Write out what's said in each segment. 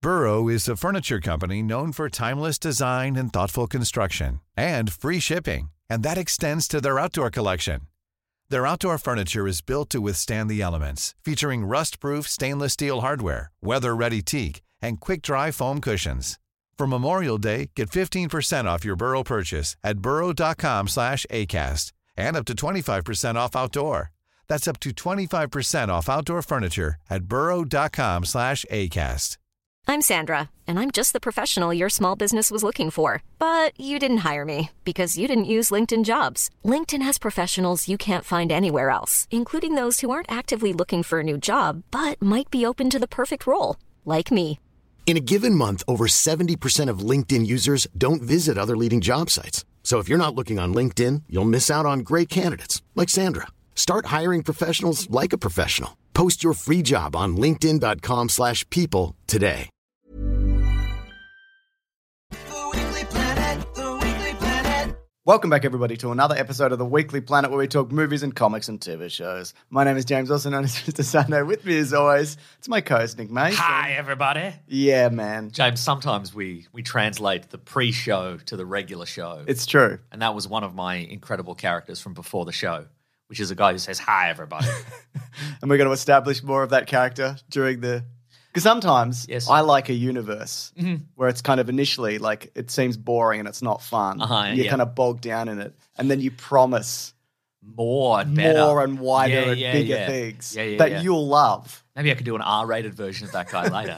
Burrow is a furniture company known for timeless design and thoughtful construction, and free shipping, and that extends to their outdoor collection. Their outdoor furniture is built to withstand the elements, featuring rust-proof stainless steel hardware, weather-ready teak, and quick-dry foam cushions. For Memorial Day, get 15% off your Burrow purchase at burrow.com/ACAST and up to 25% off outdoor. That's up to 25% off outdoor furniture at burrow.com/ACAST. I'm Sandra, and I'm just the professional your small business was looking for. But you didn't hire me because you didn't use LinkedIn Jobs. LinkedIn has professionals you can't find anywhere else, including those who aren't actively looking for a new job, but might be open to the perfect role, like me. In a given month, over 70% of LinkedIn users don't visit other leading job sites. So if you're not looking on LinkedIn, you'll miss out on great candidates like Sandra. Start hiring professionals like a professional. Post your free job on linkedin.com/people today. Welcome back, everybody, to another episode of The Weekly Planet, where we talk movies and comics and TV shows. My name is James, also known as Mr. Sunday. With me, as always, it's my co-host, Nick May. Hi, everybody. Yeah, man. James, sometimes we translate the pre-show to the regular show. It's true. And that was one of my incredible characters from before the show, which is a guy who says, hi, everybody. And we're going to establish more of that character during the... Because sometimes I like a universe where it's kind of initially like it seems boring and it's not fun. You're kind of bogged down in it. And then you promise more and better. More and wider and bigger things that you'll love. Maybe I could do an R-rated version of that guy later.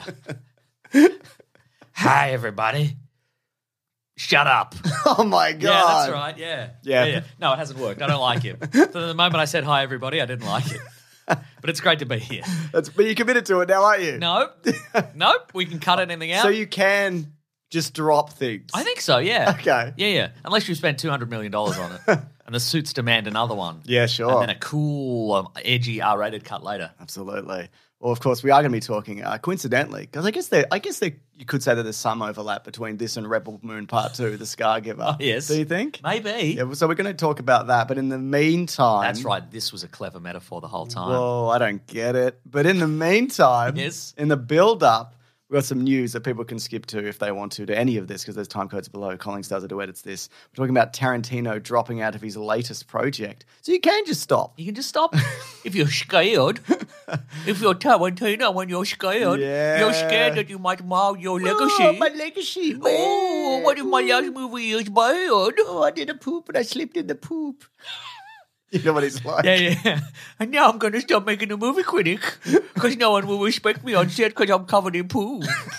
Hi, everybody. Shut up. Oh, my God. Yeah, that's right. Yeah. No, it hasn't worked. I don't like him. So the moment I said hi, everybody, I didn't like it. But it's great to be here. But you're committed to it now, aren't you? Nope. We can cut anything out. So you can just drop things. I think so, yeah. Okay. Yeah. Unless you spend $200 million on it. And the suits demand another one. Yeah, sure. And then a cool, edgy R-rated cut later. Absolutely. Well, of course, we are going to be talking coincidentally, because I guess you could say that there's some overlap between this and Rebel Moon Part 2, The Scargiver. Oh, yes. Do you think? Maybe. Yeah, so we're going to talk about that, but in the meantime... That's right. This was a clever metaphor the whole time. Well, I don't get it. But in the meantime, in the build-up, we've got some news that people can skip to if they want to any of this, because there's time codes below. Collings does it, who edits this. We're talking about Tarantino dropping out of his latest project. So you can just stop. You can just stop if you're scared. If you're Tarantino, when you're scared, you're scared that you might mar your legacy. Oh, my legacy, man. Oh, what if my last movie is bad? Oh, I did a poop and I slipped in the poop. You know what he's like. Yeah. And now I'm going to stop making a movie critic because no one will respect me on set because I'm covered in poo.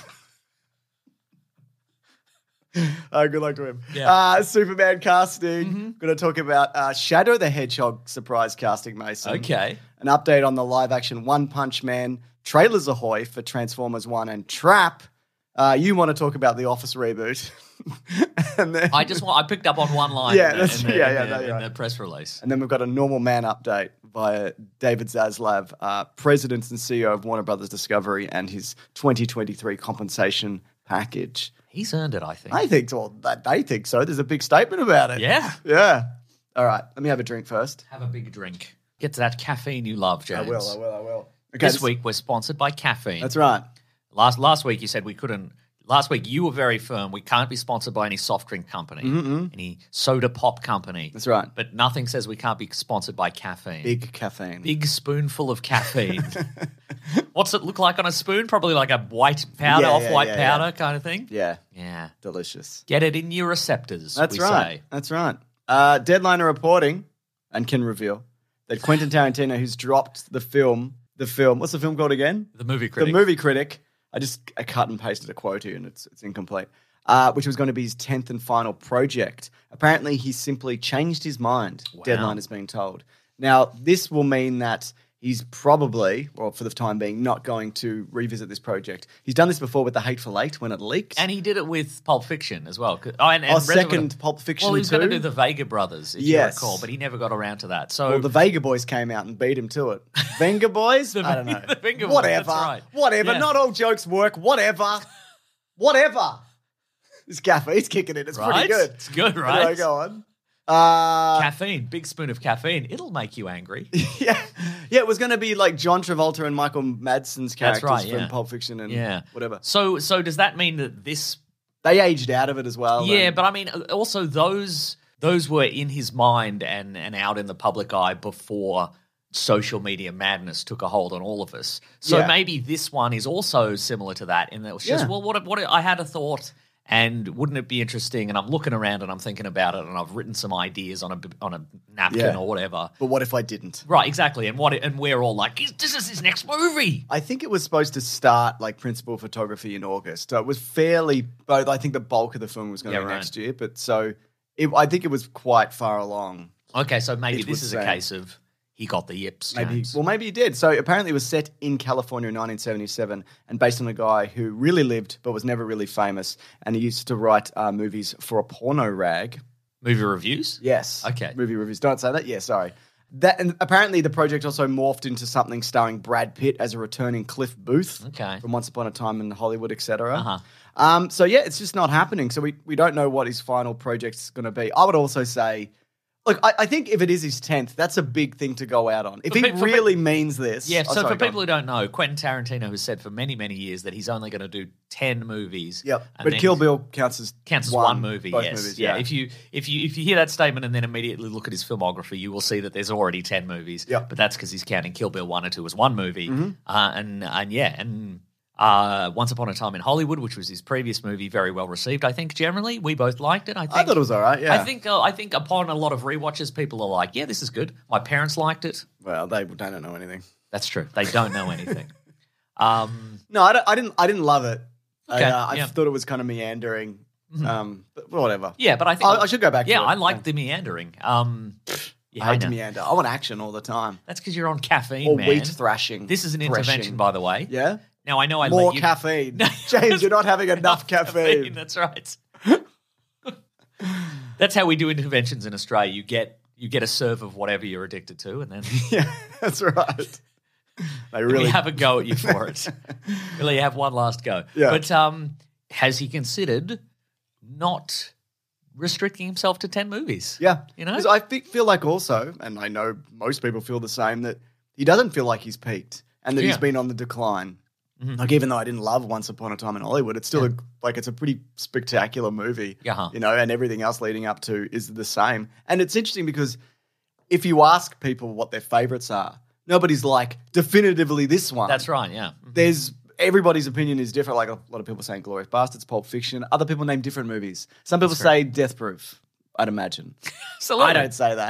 Good luck to him. Yeah. Superman casting. Going to talk about Shadow the Hedgehog surprise casting, Mason. Okay. An update on the live-action One Punch Man. Trailers ahoy for Transformers 1 and Trap. You want to talk about the Office reboot. And then, I picked up on one line in the press release. And then we've got a Normal Man update via David Zaslav, President and CEO of Warner Brothers Discovery, and his 2023 compensation package. He's earned it, I think. I think so. They think so. There's a big statement about it. Yeah. All right. Let me have a drink first. Have a big drink. Get to that caffeine you love, James. I will. Okay, this week we're sponsored by caffeine. That's right. Last week you said we couldn't. Last week you were very firm. We can't be sponsored by any soft drink company, any soda pop company. That's right. But nothing says we can't be sponsored by caffeine. Big caffeine. Big spoonful of caffeine. What's it look like on a spoon? Probably like a white powder, off-white powder kind of thing. Yeah. Yeah. Delicious. Get it in your receptors, That's we right. say. That's right. Deadline are reporting and can reveal that Quentin Tarantino, who's dropped the film, what's the film called again? The Movie Critic. The Movie Critic. I cut and pasted a quote here and it's incomplete. Which was going to be his 10th and final project. Apparently, he simply changed his mind. Wow. Deadline is being told. Now, this will mean that he's probably, or for the time being, not going to revisit this project. He's done this before with The Hateful Eight when it leaked. And he did it with Pulp Fiction as well. Second Pulp Fiction Well, he was too. going to do the Vega Brothers, if you recall, but he never got around to that. So the Vega Boys came out and beat him to it. Venga Boys? I don't know. The Venga Boys, Whatever. that's right. Whatever. Yeah. Not all jokes work. Whatever. This gaffer, he's kicking it. It's pretty good. It's good, right? Anyway, go on. Caffeine, big spoon of caffeine. It'll make you angry. Yeah, it was going to be like John Travolta and Michael Madsen's characters from Pulp Fiction and whatever. So does that mean that this... They aged out of it as well. Yeah, but I mean, also those were in his mind and out in the public eye before social media madness took a hold on all of us. So maybe this one is also similar to that in that it was just, well, what I had a thought... And wouldn't it be interesting? And I'm looking around and I'm thinking about it, and I've written some ideas on a napkin or whatever. But what if I didn't? Right, exactly. And we're all like, this is his next movie. I think it was supposed to start like principal photography in August. So it was fairly. Both. I think the bulk of the film was going to be next year, but I think it was quite far along. Okay, so maybe this is a case of. He got the yips, James. Maybe he did. So apparently it was set in California in 1977 and based on a guy who really lived but was never really famous, and he used to write movies for a porno rag. Movie reviews? Yes. Okay. Movie reviews. Don't say that? Yeah, sorry. And apparently the project also morphed into something starring Brad Pitt as a returning Cliff Booth from Once Upon a Time in Hollywood, etc. Uh-huh. So it's just not happening. So we don't know what his final project's going to be. I would also say... Look, I think if it is his 10th, that's a big thing to go out on. If he really means this... Yeah, so for people who don't know, Quentin Tarantino has said for many, many years that he's only going to do 10 movies. Yep, but Kill Bill counts as one movie, both yes. movies, yeah. If you hear that statement and then immediately look at his filmography, you will see that there's already 10 movies. Yep. But that's because he's counting Kill Bill 1 and 2 as one movie. Mm-hmm. Once Upon a Time in Hollywood, which was his previous movie, very well received. I think generally we both liked it. I thought it was all right. Yeah, I think upon a lot of rewatches, people are like, "Yeah, this is good." My parents liked it. Well, they don't know anything. That's true. They don't know anything. No, I didn't love it. Okay, I thought it was kind of meandering. But whatever. Yeah, but I think I should go back. Yeah, to it. I like the meandering. I hate to meander. I want action all the time. That's because you're on caffeine, man. Wheat thrashing. This is an intervention, by the way. Yeah. Now, I know I More let you... caffeine. James, you're not having enough caffeine. That's right. That's how we do interventions in Australia. You get a serve of whatever you're addicted to, and then... Yeah, that's right. They really... We have a go at you for it. Really have one last go. Yeah. But has he considered not restricting himself to 10 movies? Yeah. You know? Because I feel like also, and I know most people feel the same, that he doesn't feel like he's peaked and that he's been on the decline. Mm-hmm. Like, even though I didn't love Once Upon a Time in Hollywood, it's still it's a pretty spectacular movie, you know, and everything else leading up to is the same. And it's interesting because if you ask people what their favorites are, nobody's like, definitively this one. That's right, yeah. There's everybody's opinion is different. Like, a lot of people saying Glorious Bastards, Pulp Fiction. Other people name different movies. Some people say Death Proof, I'd imagine. Absolutely. I don't say that.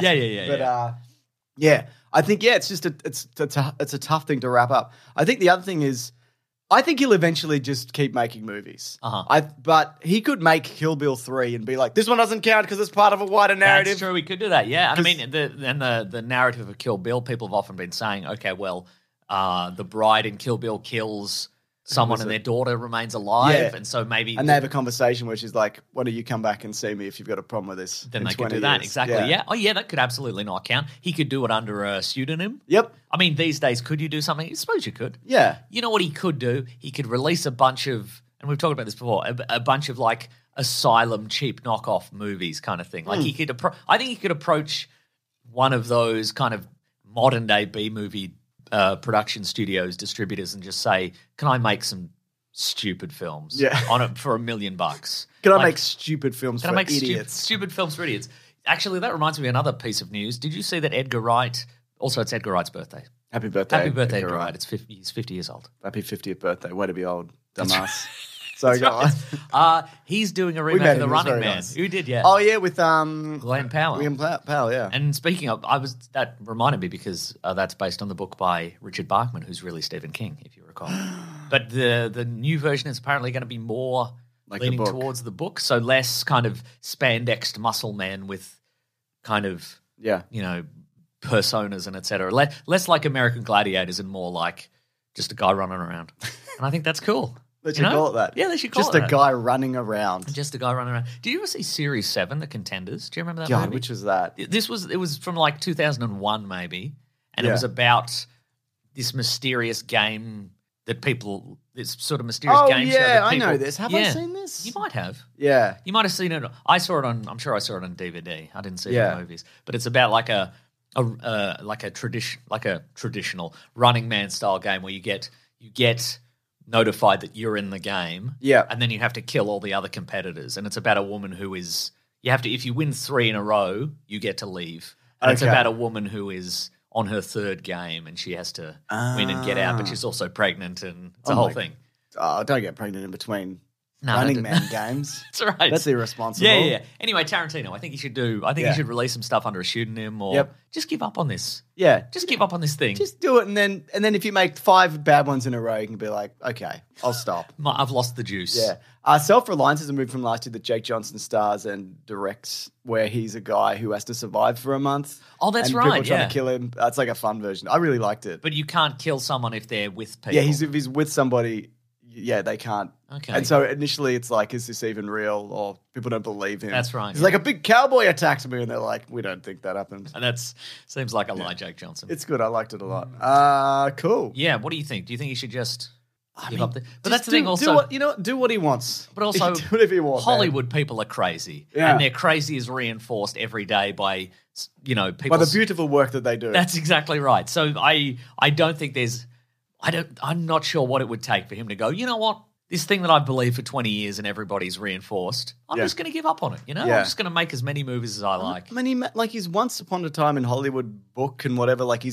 But I think it's just it's a tough thing to wrap up. I think the other thing is, I think he'll eventually just keep making movies. But he could make Kill Bill 3 and be like, this one doesn't count because it's part of a wider narrative. That's true, we could do that, yeah. I mean, the narrative of Kill Bill, people have often been saying, okay, well, the bride in Kill Bill kills someone and their daughter remains alive, and so maybe... And they have a conversation where she's like, why don't you come back and see me if you've got a problem with this? Then they could do that, exactly, yeah. Oh, yeah, that could absolutely not count. He could do it under a pseudonym. Yep. I mean, these days, could you do something? I suppose you could. Yeah. You know what he could do? He could release a bunch of, and we've talked about this before, a bunch of like asylum cheap knockoff movies kind of thing. Like he could, I think he could approach one of those kind of modern day B-movie production studios, distributors, and just say, can I make some stupid films on it for $1 million? Can I make stupid films for idiots? Stupid films for idiots. Actually, that reminds me of another piece of news. Did you see that Edgar Wright, also it's Edgar Wright's birthday. Happy birthday. Happy birthday, Edgar Wright. He's 50 years old. Happy 50th birthday. Way to be old, dumbass. So go on. He's doing a remake of The Running Man. Nice. Who did, yeah. Oh, yeah, with Glenn Powell. William Powell, yeah. And speaking of, that reminded me because that's based on the book by Richard Bachman, who's really Stephen King, if you recall. But the new version is apparently going to be more like leaning towards the book, so less kind of spandexed muscle man with kind of, you know, personas and et cetera. Less like American Gladiators and more like just a guy running around. And I think that's cool. They should call it that. Yeah, they should call it that. Just a guy running around. Just a guy running around. Did you ever see Series 7, The Contenders? Do you remember that God, movie? which was that? It was from like 2001 maybe, and it was about this mysterious game that people this sort of mysterious game show. Yeah, that people, I know this. Have I seen this? You might have. Yeah. You might have seen it. I'm sure I saw it on DVD. I didn't see it Yeah. in movies. But it's about like a traditional Running Man style game where you get notified that you're in the game. Yeah. And then you have to kill all the other competitors. And it's about a woman who is if you win 3 in a row, you get to leave. And it's about a woman who is on her 3rd game and she has to win and get out, but she's also pregnant and it's a whole thing. Oh, don't get pregnant in between No, Running Man games. That's right. That's irresponsible. Yeah. Anyway, Tarantino, I think he should he should release some stuff under a pseudonym or just give up on this. Yeah. Just give up on this thing. Just do it, and then if you make 5 bad ones in a row, you can be like, okay, I'll stop. I've lost the juice. Yeah. Self-Reliance is a movie from last year that Jake Johnson stars and directs, where he's a guy who has to survive for a month. Oh, that's and right. People trying to kill him. That's like a fun version. I really liked it. But you can't kill someone if they're with people. Yeah, if he's with somebody. Yeah, they can't. Okay. And so initially it's like, is this even real? Or people don't believe him. That's right. He's like, a big cowboy attacked me. And they're like, we don't think that happened. And that seems like a lie, Jake Johnson. It's good. I liked it a lot. Cool. Yeah, what do you think? Do you think he should just give up? But that's the thing also. Do what he wants. But also, do whatever you want. Hollywood people are crazy. Yeah. And their crazy is reinforced every day by, people. By the beautiful work that they do. That's exactly right. So I don't think I'm not sure what it would take for him to go, you know what? This thing that I've believed for 20 years and everybody's reinforced, I'm just going to give up on it, I'm just going to make as many movies as I like. I mean, he's Once Upon a Time in Hollywood book and whatever, like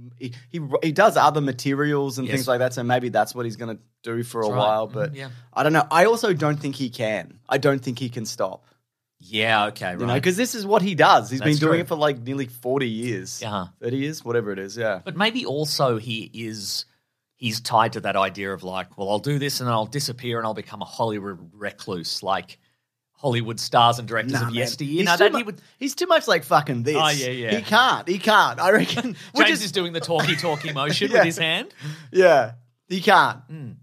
he does other materials and things like that, so maybe that's what he's going to do for a while, but I don't know. I also don't think he can. I don't think he can stop. Yeah, okay, right. Because this is what he does. He's been doing true. it for like nearly 40 years. 30 years, whatever it is, yeah. But maybe also he's tied to that idea of like, well, I'll do this and then I'll disappear and I'll become a Hollywood recluse, like Hollywood stars and directors of yesteryear. He's too much like fucking this. Oh, yeah. He can't. I reckon. James is doing the talky motion with his hand. Yeah, he can't.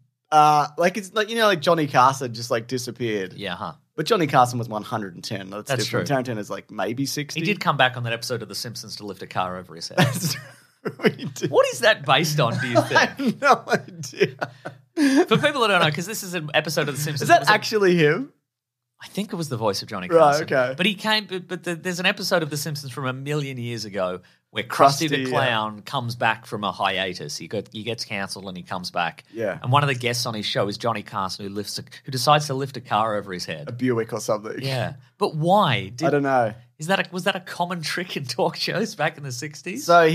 It's like, like Johnny Carson just like disappeared. Yeah, But Johnny Carson was 110. That's true. different. Tarantino's like maybe 60. He did come back on that episode of The Simpsons to lift a car over his head. That's true. What is that based on, do you think? I have no idea. For people that don't know, because this is an episode of The Simpsons. Is that actually him? I think it was the voice of Johnny Carson. Right, okay. But he came. There's an episode of The Simpsons from 1,000,000 years ago where Krusty the Clown comes back from a hiatus. He gets cancelled and he comes back. Yeah. And one of the guests on his show is Johnny Carson, who decides to lift a car over his A head. Buick or something. Yeah. But why? I don't know. Was that a common trick in talk shows back in the 60s? So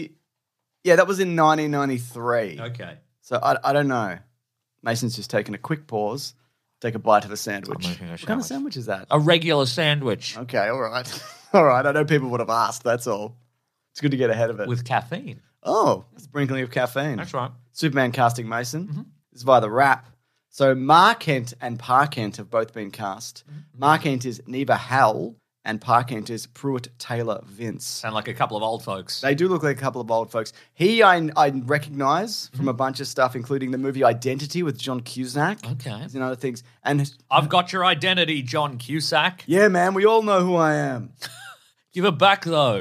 that was in 1993. Okay. So I don't know. Mason's just taken a quick pause, take a bite of a sandwich. I'm making a What kind of sandwich is that? A regular sandwich. Okay, all right. All right, I know people would have asked, that's all. It's good to get ahead of it. With caffeine. Oh, sprinkling of caffeine. That's right. Superman casting Mason. Mm-hmm. This is via the Wrap. So Mark Kent and Pa Kent have both been cast. Mm-hmm. Mark Kent is Neva Howell and Pa Kent is Pruitt Taylor Vince. Sound like a couple of old folks. They do look like a couple of old folks. I recognize from a bunch of stuff, including the movie Identity with John Cusack. Okay. And other things. And I've got your identity, John Cusack. Yeah, man, we all know who I am. Give it back, though.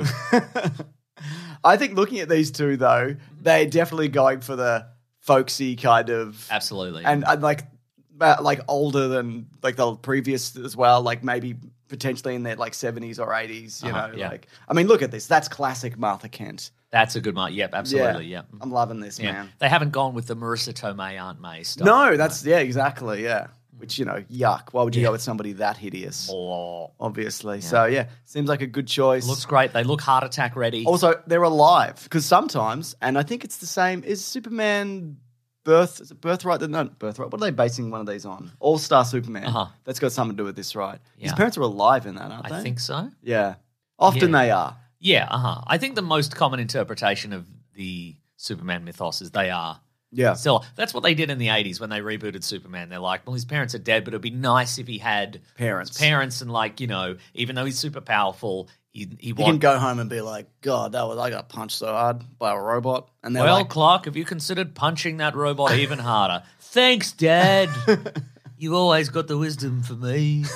I think looking at these two, though, they're definitely going for the folksy kind of... Absolutely. And like older than like the previous as well, like maybe potentially in their like 70s or 80s, you know. Yeah. Like, I mean, look at this. That's classic Martha Kent. That's a good one. Yep, absolutely. Yeah. I'm loving this, man. They haven't gone with the Marissa Tomei, Aunt May stuff. No, that's, exactly, yeah. Which, yuck. Why would you go with somebody that hideous? Obviously. Yeah. So, seems like a good choice. Looks great. They look heart attack ready. Also, they're alive. Because sometimes, and I think it's the same, is Superman Birthright? No, Birthright. What are they basing one of these on? All-Star Superman. That's got something to do with this, right? His parents are alive in that, aren't they? I think so. Yeah. Often they are. Yeah, I think the most common interpretation of the Superman mythos is they are. Yeah. Still, that's what they did in the 80s when they rebooted Superman. They're like, well, his parents are dead, but it'd be nice if he had parents and like, even though he's super powerful, he can go home and be like, God, I got punched so hard by a robot. And they're like, Clark, have you considered punching that robot even harder? Thanks, Dad. You always got the wisdom for me.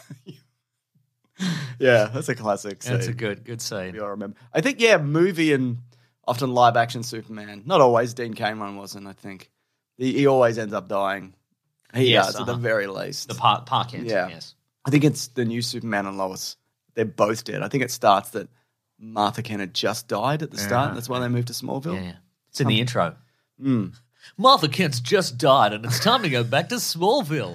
Yeah, that's a classic scene. That's a good scene. I remember. I think, movie and often live action Superman. Not always. Dean Cain one wasn't, I think. He always ends up dying. He Yes, does, at the very least. The Park Kent, Yeah. yes. I think it's the new Superman and Lois. They're both dead. I think it starts that Martha Kent had just died at the start. That's why they moved to Smallville. Yeah. It's in the intro. Martha Kent's just died, and it's time to go back to Smallville.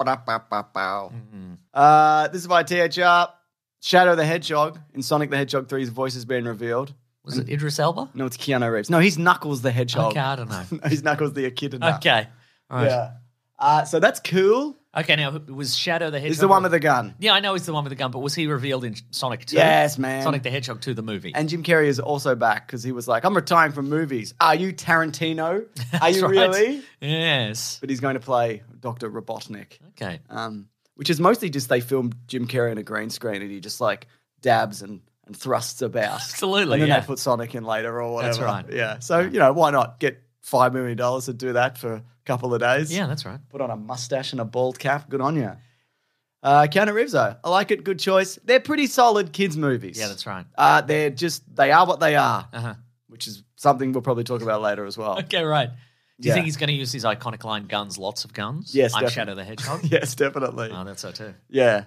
This is by THR. Shadow the Hedgehog in Sonic the Hedgehog 3's voice has been revealed. Was it Idris Elba? No, it's Keanu Reeves. No, he's Knuckles the Hedgehog. Okay, I don't know. He's Knuckles the Echidna. Okay. All right. Yeah. So that's cool. Okay, now, was Shadow the Hedgehog... He's the one with the gun. Yeah, I know he's the one with the gun, but was he revealed in Sonic 2? Yes, man. Sonic the Hedgehog 2, the movie. And Jim Carrey is also back because he was like, I'm retiring from movies. Are you Tarantino? Are you right. really? Yes. But he's going to play Dr. Robotnik. Okay. Which is mostly just they filmed Jim Carrey on a green screen and he just like dabs and thrusts about. Absolutely, And then yeah. they put Sonic in later or whatever. That's right. Yeah. So, why not get $5 million to do that for a couple of days? Yeah, that's right. Put on a mustache and a bald cap. Good on you. Keanu Reeves, though. I like it. Good choice. They're pretty solid kids' movies. Yeah, that's right. They are what they are, Uh-huh. which is something we'll probably talk about later as well. Okay, right. Do you Yeah. think he's going to use his iconic line, guns, lots of guns? Yes, I'm definitely. Shadow the Hedgehog? Yes, definitely. Oh, that's so too. Yeah.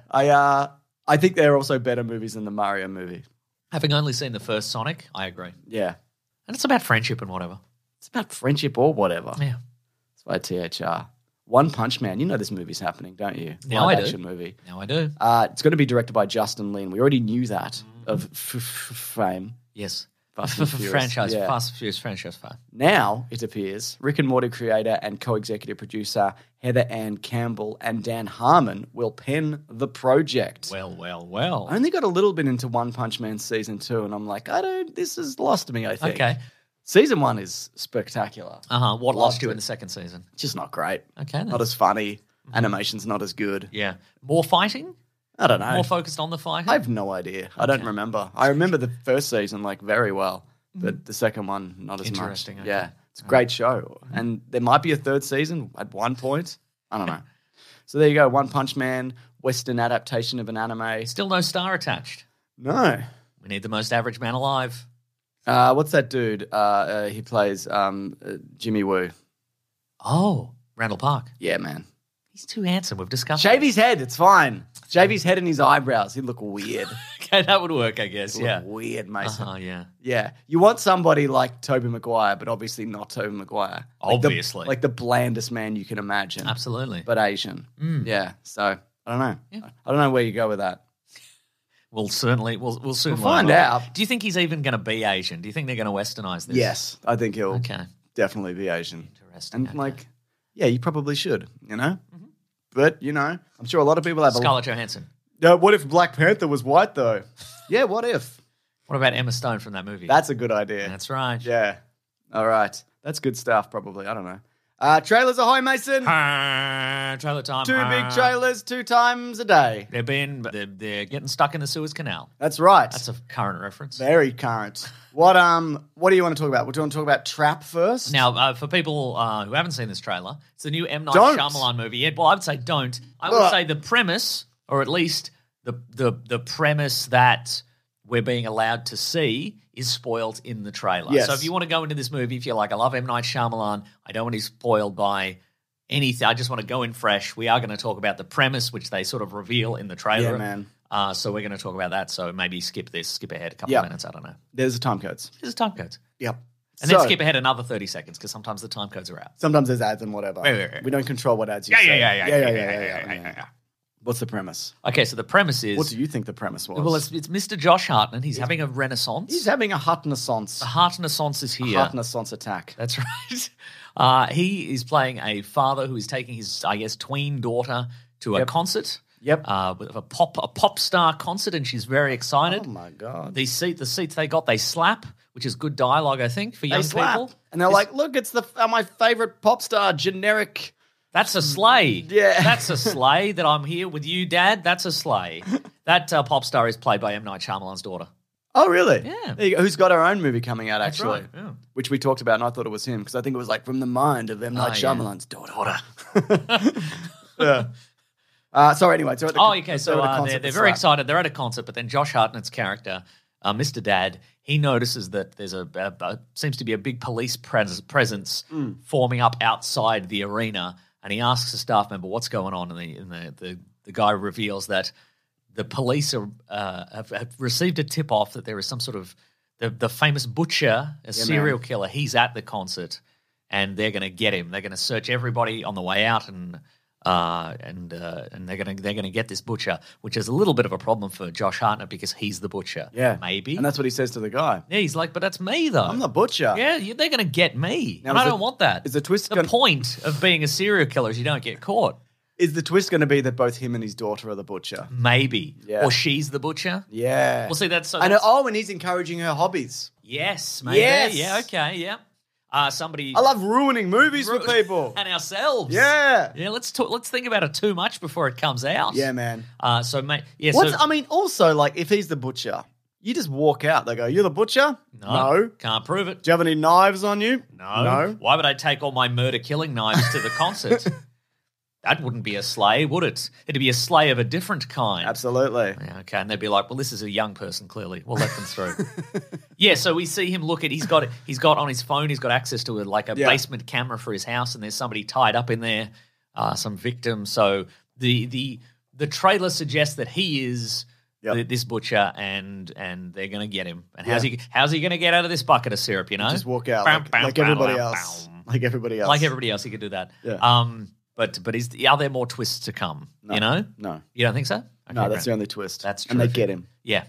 I think they're also better movies than the Mario movie. Having only seen the first Sonic, I agree. Yeah. And it's about friendship and whatever. It's about friendship or whatever. Yeah. It's by THR. One Punch Man. You know this movie's happening, don't you? Now I do. Live-action movie. Now I do. It's going to be directed by Justin Lin. We already knew that of fame. Yes. Fast and Furious. Franchise, Yeah. Fast and Furious franchise fan. Now, it appears, Rick and Morty creator and co-executive producer Heather Ann Campbell and Dan Harmon will pen the project. Well. I only got a little bit into One Punch Man season 2, and I'm like, this has lost me, I think. Okay. Season 1 is spectacular. What lost Loved you it. in the second season? Just not great. Okay. Then. Not as funny. Animation's not as good. Yeah. More fighting? I don't know. More focused on the fighting? I have no idea. I don't remember. I remember the first season very well, but the second one not as much. Interesting, okay. Yeah, it's a great show, and there might be a third season at one point. I don't know. So there you go. One Punch Man, Western adaptation of an anime. Still no star attached. No. We need the most average man alive. What's that dude? He plays Jimmy Woo. Oh, Randall Park. Yeah, man. He's too handsome. We've discussed Shave this. his head. It's fine. Shave his head and his eyebrows. He'd look weird. Okay, that would work, I guess. Look Yeah. weird, Mason. Yeah. Yeah, you want somebody like Tobey Maguire, but obviously not Tobey Maguire. Obviously. like the blandest man you can imagine, Absolutely. but Asian. Yeah, so I don't know. I don't know where you go with that. We'll soon We'll learn. find out. Do you think he's even going to be Asian? Do you think they're going to westernize this? Yes, I think he'll Okay. definitely be Asian. Interesting. And okay. yeah, you probably should. But I'm sure a lot of people have. Scarlett Johansson. What if Black Panther was white though? Yeah, what if? What about Emma Stone from that movie? That's a good idea. That's right. Yeah. All right, that's good stuff. Probably. I don't know. Trailers ahoy, Mason. Trailer time. 2 big trailers 2 times a day. They're getting stuck in the Suez Canal. That's right. That's a current reference. Very current. What do you want to talk about? Do you want to talk about Trap first? Now, for people who haven't seen this trailer, it's the new M. Night Don't. Shyamalan movie. Yeah, well, I would say don't. I would say the premise, or at least the premise that we're being allowed to see, is spoiled in the trailer. Yes. So if you want to go into this movie, if you're like, I love M. Night Shyamalan, I don't want to be spoiled by anything, I just want to go in fresh, we are going to talk about the premise, which they sort of reveal in the trailer. Yeah, man. So we're going to talk about that. So maybe skip ahead a couple of minutes. I don't know. There's the time codes. Here's the time codes. Yep. And then skip ahead another 30 seconds because sometimes the time codes are out. Sometimes there's ads and whatever. Right. We don't control what ads you say. Yeah. What's the premise? Okay, so the premise is... What do you think the premise was? Well, it's Mr. Josh Hartnett. He's having a renaissance. He's having a Hartnaissance. The Hartnaissance is here. Hartnaissance attack. That's right. He is playing a father who is taking his, I guess, tween daughter to a concert. Yep. With a pop star concert, and she's very excited. Oh, my God. The seats they got, they slap, which is good dialogue, I think, for young people. And they're like, look, it's my favorite pop star, generic... That's a sleigh. Yeah. That's a sleigh that I'm here with you, Dad. That's a sleigh. That pop star is played by M. Night Shyamalan's daughter. Oh, really? Yeah. There you go. Who's got her own movie coming out, That's actually. right, yeah. Which we talked about, and I thought it was him, because I think it was like from the mind of M. Night yeah. Shyamalan's daughter. Yeah. Sorry, anyway. Okay. So they're very excited. They're at a concert, but then Josh Hartnett's character Mr. Dad, he notices that there's seems to be a big police presence forming up outside the arena, and he asks a staff member what's going on, and the guy reveals that the police have received a tip-off that there is some sort of the famous butcher, serial killer. He's at the concert, and they're going to get him. They're going to search everybody on the way out, and they're going to get this butcher, which is a little bit of a problem for Josh Hartnett because he's the butcher. Yeah, maybe, and that's what he says to the guy. Yeah, he's like, but that's me though. I'm the butcher. Yeah, they're going to get me. Now, and I don't want that. Is the twist? The point of being a serial killer is you don't get caught. Is the twist going to be that both him and his daughter are the butcher? Maybe. Yeah. Or she's the butcher? Yeah. Well, see, that's... and he's encouraging her hobbies. Yes, maybe. Yes. Yeah, okay, yeah. Somebody... I love ruining movies for people. And ourselves. Yeah. Yeah, let's think about it too much before it comes out. Yeah, man. Also, if he's the butcher, you just walk out. They go, "You're the butcher?" No. Can't prove it. Do you have any knives on you? No. Why would I take all my murder-killing knives to the concert? That wouldn't be a sleigh, would it? It'd be a sleigh of a different kind. Absolutely. Yeah, okay, and they'd be like, well, this is a young person, clearly. We'll let them through. Yeah, so we see him look at, he's got on his phone, he's got access to a basement camera for his house, and there's somebody tied up in there, some victim. So the trailer suggests that he is this butcher, and they're going to get him. And how's he going to get out of this bucket of syrup, you know? Just walk out like everybody else. Like everybody else. Like everybody else, he could do that. Yeah. But are there more twists to come? No, you know? No. You don't think so? Okay, no, that's the only twist. That's true. And they get him. Yeah.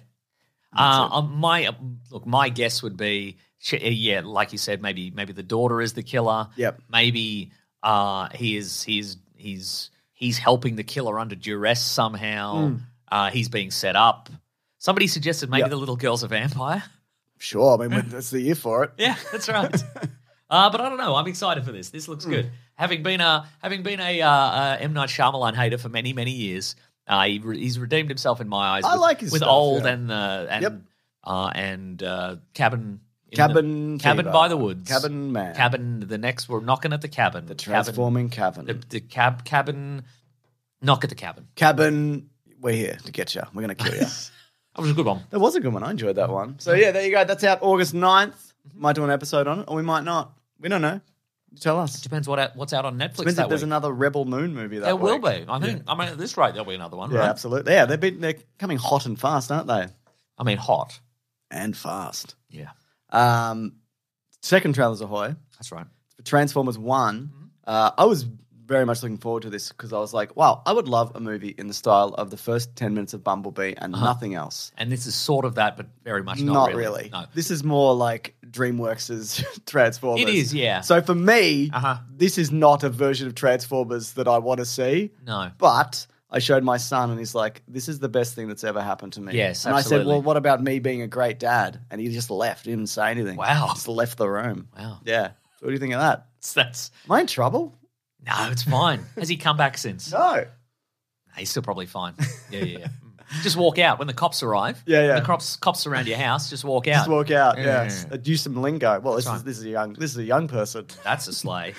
My guess would be, like you said, maybe the daughter is the killer. Yep. Maybe he's helping the killer under duress somehow. He's being set up. Somebody suggested maybe the little girl's a vampire. Sure, I mean that's the year for it. Yeah, that's right. But I don't know. I'm excited for this. This looks good. Having been a M. Night Shyamalan hater for many, many years, he's redeemed himself in my eyes. I like his with stuff, Old yeah. and Cabin by the Woods. Cabin Man. Cabin. The next, we're knocking at the cabin. The transforming cabin. The cabin. Knock at the cabin. Cabin. We're here to get you. We're going to kill you. That was a good one. That was a good one. I enjoyed that one. So yeah, there you go. That's out August 9th. Might do an episode on it, or we might not. We don't know. Tell us. Depends what's out on Netflix. Depends that if there's week. another Rebel Moon movie that there week. will be. I think. I mean, at this rate, there'll be another one. Yeah, right? absolutely. Yeah, they're coming hot and fast, aren't they? I mean, hot and fast. Yeah. Second trailer's ahoy. That's right. For Transformers 1. I was very much looking forward to this because I was like, wow, I would love a movie in the style of the first 10 minutes of Bumblebee and nothing else. And this is sort of that, but very much not really. No. This is more like DreamWorks' Transformers. It is, yeah. So for me, this is not a version of Transformers that I want to see. No. But I showed my son and he's like, this is the best thing that's ever happened to me. Yes, and absolutely. I said, well, what about me being a great dad? And he just left. He didn't say anything. Wow. Just left the room. Wow. Yeah. So what do you think of that? Am I in trouble? No, it's fine. Has he come back since? No. He's still probably fine. Yeah. Just walk out when the cops arrive. Yeah. When the cops surround your house, just walk out. Just walk out. Yeah. Use some lingo. Well, this is a young person. That's a sleigh.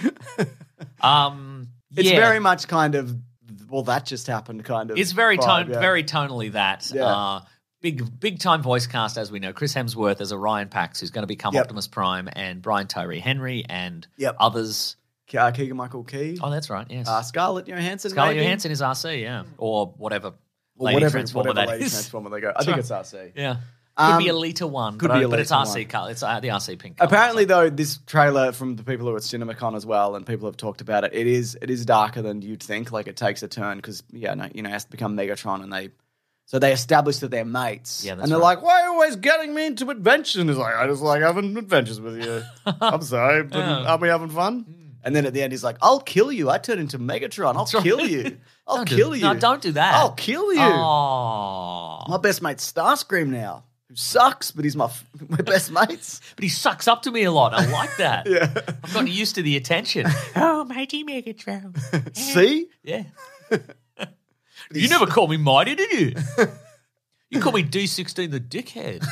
It's very much kind of, well, that just happened kind of. It's very vibe, very tonally that. Yeah. Big time voice cast, as we know. Chris Hemsworth as Orion Pax, who's going to become Optimus Prime, and Brian Tyree Henry and others. Keegan-Michael Key. Oh, that's right, yes. Scarlett Johansson, Scarlett maybe? Johansson is RC, yeah. Or whatever Transformer that lady is. Transformer they go. I think it's RC. Yeah. Could be Alita 1, but it's RC color. It's the RC pink color. Apparently, though, this trailer from the people who are at CinemaCon as well, and people have talked about it, it is darker than you'd think. Like, it takes a turn because, it has to become Megatron, and they establish that they're mates. Yeah, that's and they're like, why are you always getting me into adventures? And he's like, I just like having adventures with you. I'm sorry, but aren't we having fun? And then at the end, he's like, I'll kill you. I turn into Megatron. I'll kill you. I'll kill you. No, don't do that. I'll kill you. Oh. My best mate's Starscream now, who sucks, but he's my best mates. But he sucks up to me a lot. I like that. Yeah. I've gotten used to the attention. Oh, mighty Megatron. See? Yeah. You never called me mighty, did you? You called me D16 the dickhead.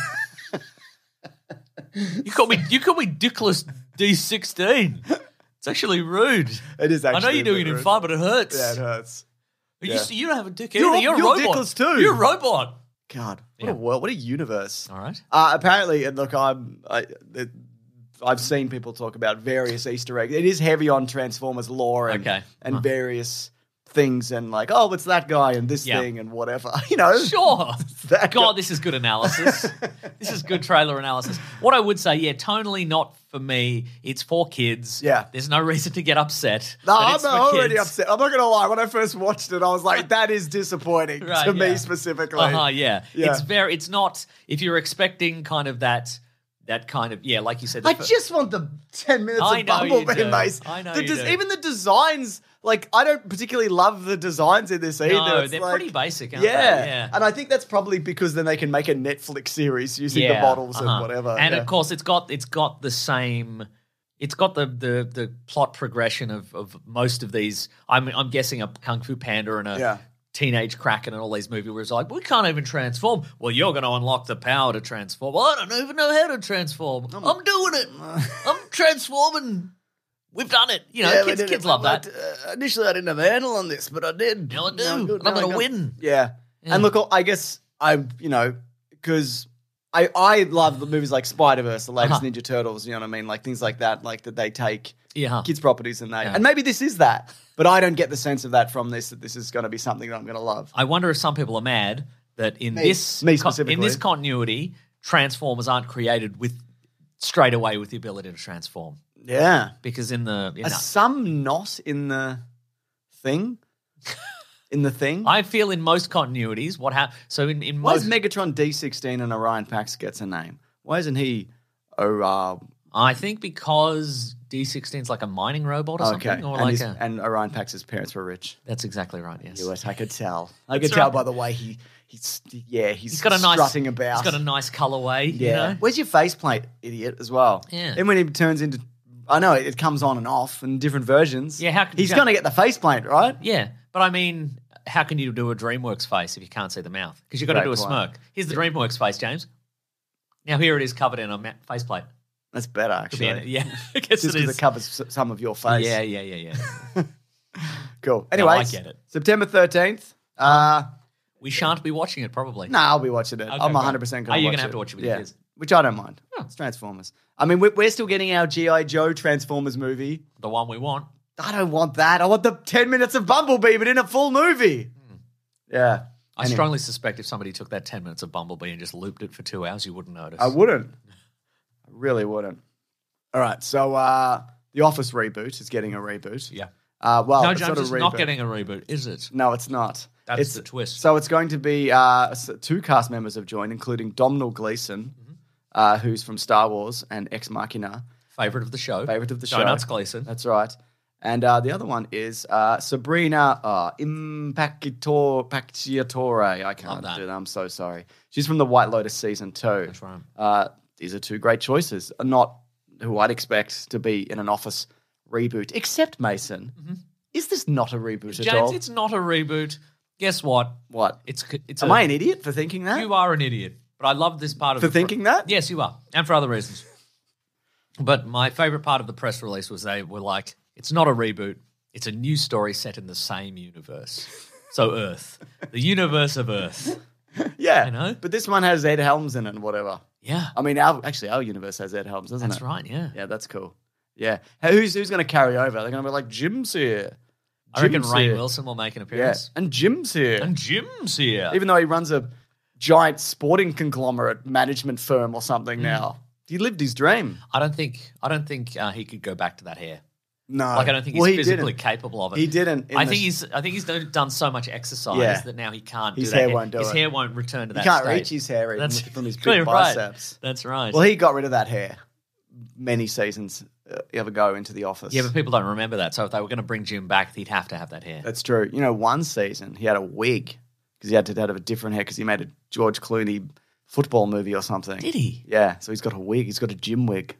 You called me Dickless D16. It's actually rude. It is actually. I know you're doing it in fun, but it hurts. Yeah, it hurts. You don't have a dick You're either. You're a robot. Dickless too. You're a robot. God, what a world, what a universe. All right. Apparently, and look, I've seen people talk about various Easter eggs. It is heavy on Transformers lore and various things and like, oh, it's that guy and this thing and whatever. You know? Sure. God, this is good analysis. This is good trailer analysis. What I would say, tonally not for me. It's for kids. Yeah. There's no reason to get upset. No, I'm already upset. I'm not going to lie. When I first watched it, I was like, that is disappointing to me specifically. Yeah. It's not, if you're expecting kind of that kind of, like you said. I just want the 10 minutes of Bumblebee, Mace. I know you do. Even the designs, like, I don't particularly love the designs in this either. No, they're pretty basic, aren't they? Yeah. And I think that's probably because then they can make a Netflix series using the models and whatever. And of course, it's got the same. It's got the plot progression of most of these. I'm guessing a Kung Fu Panda and a Teenage Kraken and all these movies where it's like, we can't even transform. Well, you're going to unlock the power to transform. Well, I don't even know how to transform. I'm doing it. I'm transforming. We've done it. You know, kids love that. Initially, I didn't have a handle on this, but I did. Now I do. I'm going to win. Yeah. And look, I guess because I love the movies like Spider-Verse, the latest Ninja Turtles, you know what I mean? Like things like that, like that they take kids' properties and and maybe this is that. But I don't get the sense of that from this, that this is going to be something that I'm going to love. I wonder if some people are mad that in this continuity, Transformers aren't created straight away with the ability to transform. Yeah. Because in the... Are some not in the thing? In the thing? I feel in most continuities, what happens... So in Why most... is Megatron D16 and Orion Pax gets a name? Why isn't he... I think because D16 is like a mining robot or something. Or and Orion Pax's parents were rich. That's exactly right, yes. Yes, I could tell. I could tell by the way he's got strutting about. He's got a nice colorway, you know? Where's your faceplate, idiot, as well? Yeah. Then when he turns into... I know, it comes on and off in different versions. Yeah, he's going to get the faceplate, right? Yeah, but I mean, how can you do a DreamWorks face if you can't see the mouth? Because you've got to do a smirk. Here's the DreamWorks face, James. Now here it is covered in a faceplate. That's better, actually. I guess just because it covers some of your face. Yeah. Cool. Anyways, I get it. September 13th. We shan't be watching it, probably. No, I'll be watching it. Okay, I'm 100% going to watch it. You're going to have to watch it with your kids. Which I don't mind. Oh. It's Transformers. I mean, we're still getting our G.I. Joe Transformers movie. The one we want. I don't want that. I want the 10 minutes of Bumblebee, but in a full movie. Yeah. I strongly suspect if somebody took that 10 minutes of Bumblebee and just looped it for 2 hours, you wouldn't notice. I wouldn't. I really wouldn't. All right, so The Office reboot is getting a reboot. Yeah. Well, no, it's James, it's not getting a reboot, is it? No, it's not. That's the twist. So it's going to be 2 cast members have joined, including Domhnall Gleeson, who's from Star Wars and Ex Machina. Favourite of the show. Donuts Gleeson. That's right. And the other one is Sabrina Impacciatore. I can't do that. I'm so sorry. She's from the White Lotus season 2. That's right. These are 2 great choices. Not who I'd expect to be in an Office reboot. Except, Mason, is this not a reboot at all? James, it's not a reboot. Guess what? What? It's Am I an idiot for thinking that? You are an idiot. But I love this part of thinking that? Yes, you are. And for other reasons. But my favourite part of the press release was they were like, it's not a reboot. It's a new story set in the same universe. So Earth. The universe of Earth. Yeah. You know? But this one has Ed Helms in it and whatever. Yeah. I mean, our universe has Ed Helms, doesn't it? That's right, yeah. Yeah, that's cool. Yeah. Who's going to carry over? They're going to be like, Jim's here. I reckon Rainn Wilson will make an appearance. Yeah. And Jim's here. Even though he runs a giant sporting conglomerate management firm or something now. He lived his dream. I don't think he could go back to that hair. No, I don't think he's physically capable of it. He didn't. I think he's done so much exercise that now he can't do that. His hair won't do it. His hair won't return to that. He can't state. reach his hair even from his clearly big biceps. Right. That's right. Well, he got rid of that hair many seasons ago into The Office. Yeah, but people don't remember that. So if they were going to bring Jim back, he'd have to have that hair. That's true. You know, one season he had a wig because he had to have a different hair because he made a George Clooney football movie or something. Did he? Yeah. So he's got a wig. He's got a Jim wig.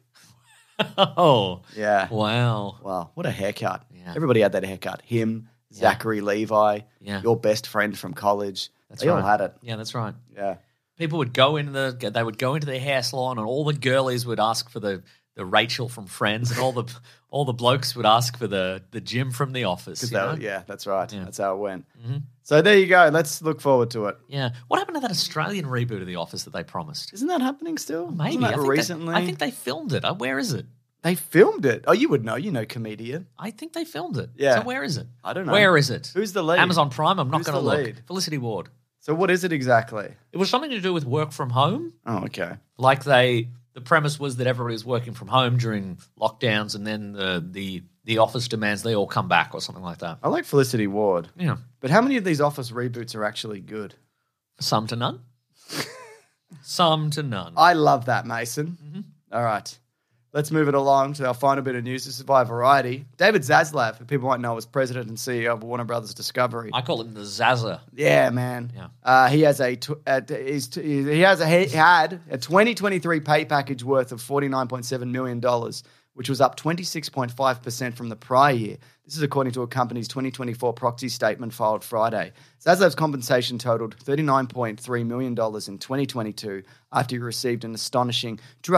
Oh. Yeah. Wow. Wow. What a haircut. Yeah. Everybody had that haircut. Him, Zachary Levi, your best friend from college. They all had it. Yeah, that's right. Yeah. People would go into their hair salon and all the girlies would ask for the the Rachel from Friends, and all the blokes would ask for the Jim from The Office. Yeah, that's right. Yeah. That's how it went. Mm-hmm. So there you go. Let's look forward to it. Yeah. What happened to that Australian reboot of The Office that they promised? Isn't that happening still? Maybe. Recently? I think they filmed it. Where is it? They filmed it. Oh, you would know. You know, comedian. I think they filmed it. Yeah. So where is it? I don't know. Where is it? Who's the lead? Amazon Prime. I'm not going to look. Lead? Felicity Ward. So what is it exactly? It was something to do with work from home. Oh, okay. Like the premise was that everybody was working from home during lockdowns, and then the office demands they all come back or something like that. I like Felicity Ward. Yeah. But how many of these Office reboots are actually good? Some to none. Some to none. I love that, Mason. Mm-hmm. All right. Let's move it along to our final bit of news. This is via Variety. David Zaslav, who people might know as president and CEO of Warner Brothers Discovery. I call him the Zaza. Yeah, man. Yeah. He had a 2023 pay package worth of $49.7 million, which was up 26.5% from the prior year. This is according to a company's 2024 proxy statement filed Friday. Zaslav's compensation totaled $39.3 million in 2022 after he received an astonishing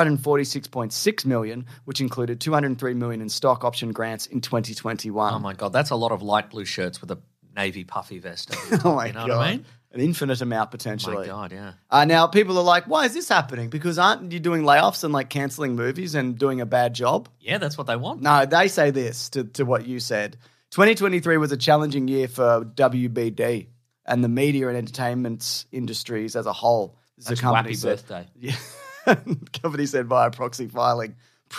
$246.6 million, which included $203 million in stock option grants in 2021. Oh, my God. That's a lot of light blue shirts with a navy puffy vest. Oh, my God. You know what I mean? An infinite amount, potentially. Oh, my God, yeah. Now, people are like, why is this happening? Because aren't you doing layoffs and, like, cancelling movies and doing a bad job? Yeah, that's what they want. No, they say this to what you said. 2023 was a challenging year for WBD and the media and entertainment industries as a whole. This that's is a company happy birthday. Yeah. Company said via proxy filing.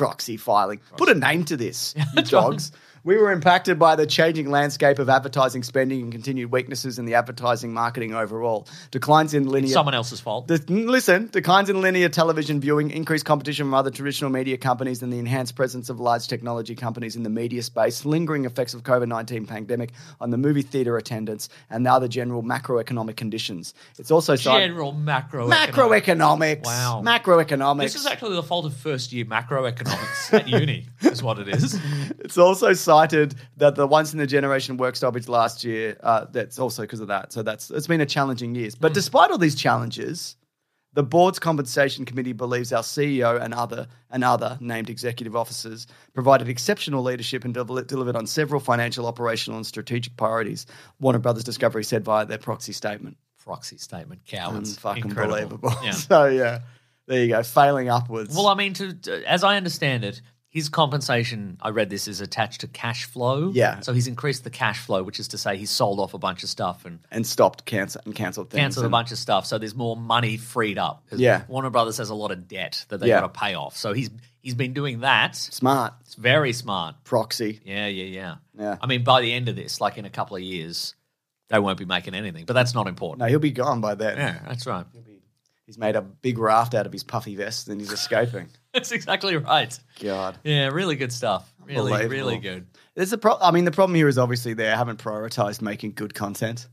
Put a name to this, you dogs. We were impacted by the changing landscape of advertising spending and continued weaknesses in the advertising marketing overall. Declines in linear... It's someone else's fault. Declines in linear television viewing, increased competition from other traditional media companies, and the enhanced presence of large technology companies in the media space, lingering effects of COVID-19 pandemic on the movie theater attendance, and the other general macroeconomic conditions. It's also... General macroeconomics. Macroeconomics. Wow. Macroeconomics. This is actually the fault of first-year macroeconomics at uni, is what it is. It's also cited that the once-in-a-generation work stoppage last year, that's also because of that. So it's been a challenging year. But despite all these challenges, the board's compensation committee believes our CEO and other named executive officers provided exceptional leadership and delivered on several financial, operational, and strategic priorities, Warner Brothers Discovery said via their proxy statement. Proxy statement, cowards. Fucking Incredible. Believable. Yeah. So, yeah, there you go, failing upwards. Well, I mean, as I understand it, his compensation, I read this, is attached to cash flow. Yeah. So he's increased the cash flow, which is to say he's sold off a bunch of stuff and stopped cancelled things. Cancelled a bunch of stuff. So there's more money freed up. Yeah. Warner Brothers has a lot of debt that they've got to pay off. So he's been doing that. Smart. It's very smart. Proxy. Yeah. Yeah. I mean, by the end of this, like in a couple of years, they won't be making anything. But that's not important. No, he'll be gone by then. Yeah, that's right. He's made a big raft out of his puffy vest and he's escaping. That's exactly right. God. Yeah, really good stuff. Really good. There's the problem here is obviously they haven't prioritized making good content.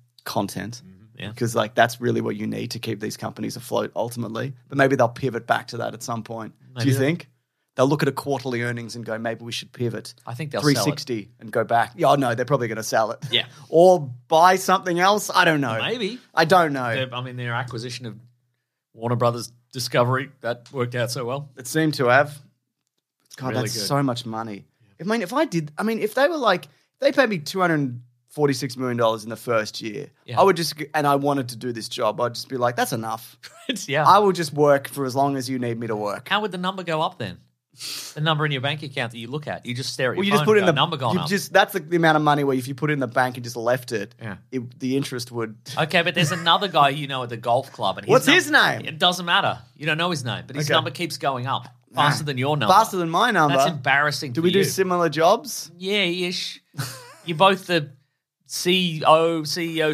Yeah. Because that's really what you need to keep these companies afloat ultimately. But maybe they'll pivot back to that at some point. Do you think? They'll look at a quarterly earnings and go, maybe we should pivot. I think they'll 360 sell it. And go back. Yeah, no, they're probably going to sell it. Yeah. Or buy something else. I don't know. Maybe. I don't know. Their acquisition of Warner Brothers Discovery, that worked out so well. It seemed to have. God, really that's good. so much money. Yeah. If they were if they paid me $246 million in the first year, I would and I wanted to do this job, I'd just be like, that's enough. Yeah. I will just work for as long as you need me to work. How would the number go up then? The number in your bank account that you look at, you just stare at your phone just put and in go, number gone up. That's the amount of money where if you put it in the bank and just left it, the interest would... Okay, but there's another guy at the golf club. And what's his name? It doesn't matter. You don't know his name, but his number keeps going up faster than your number. Faster than my number? That's embarrassing Do we do similar jobs? Yeah, ish. You're both the CEO,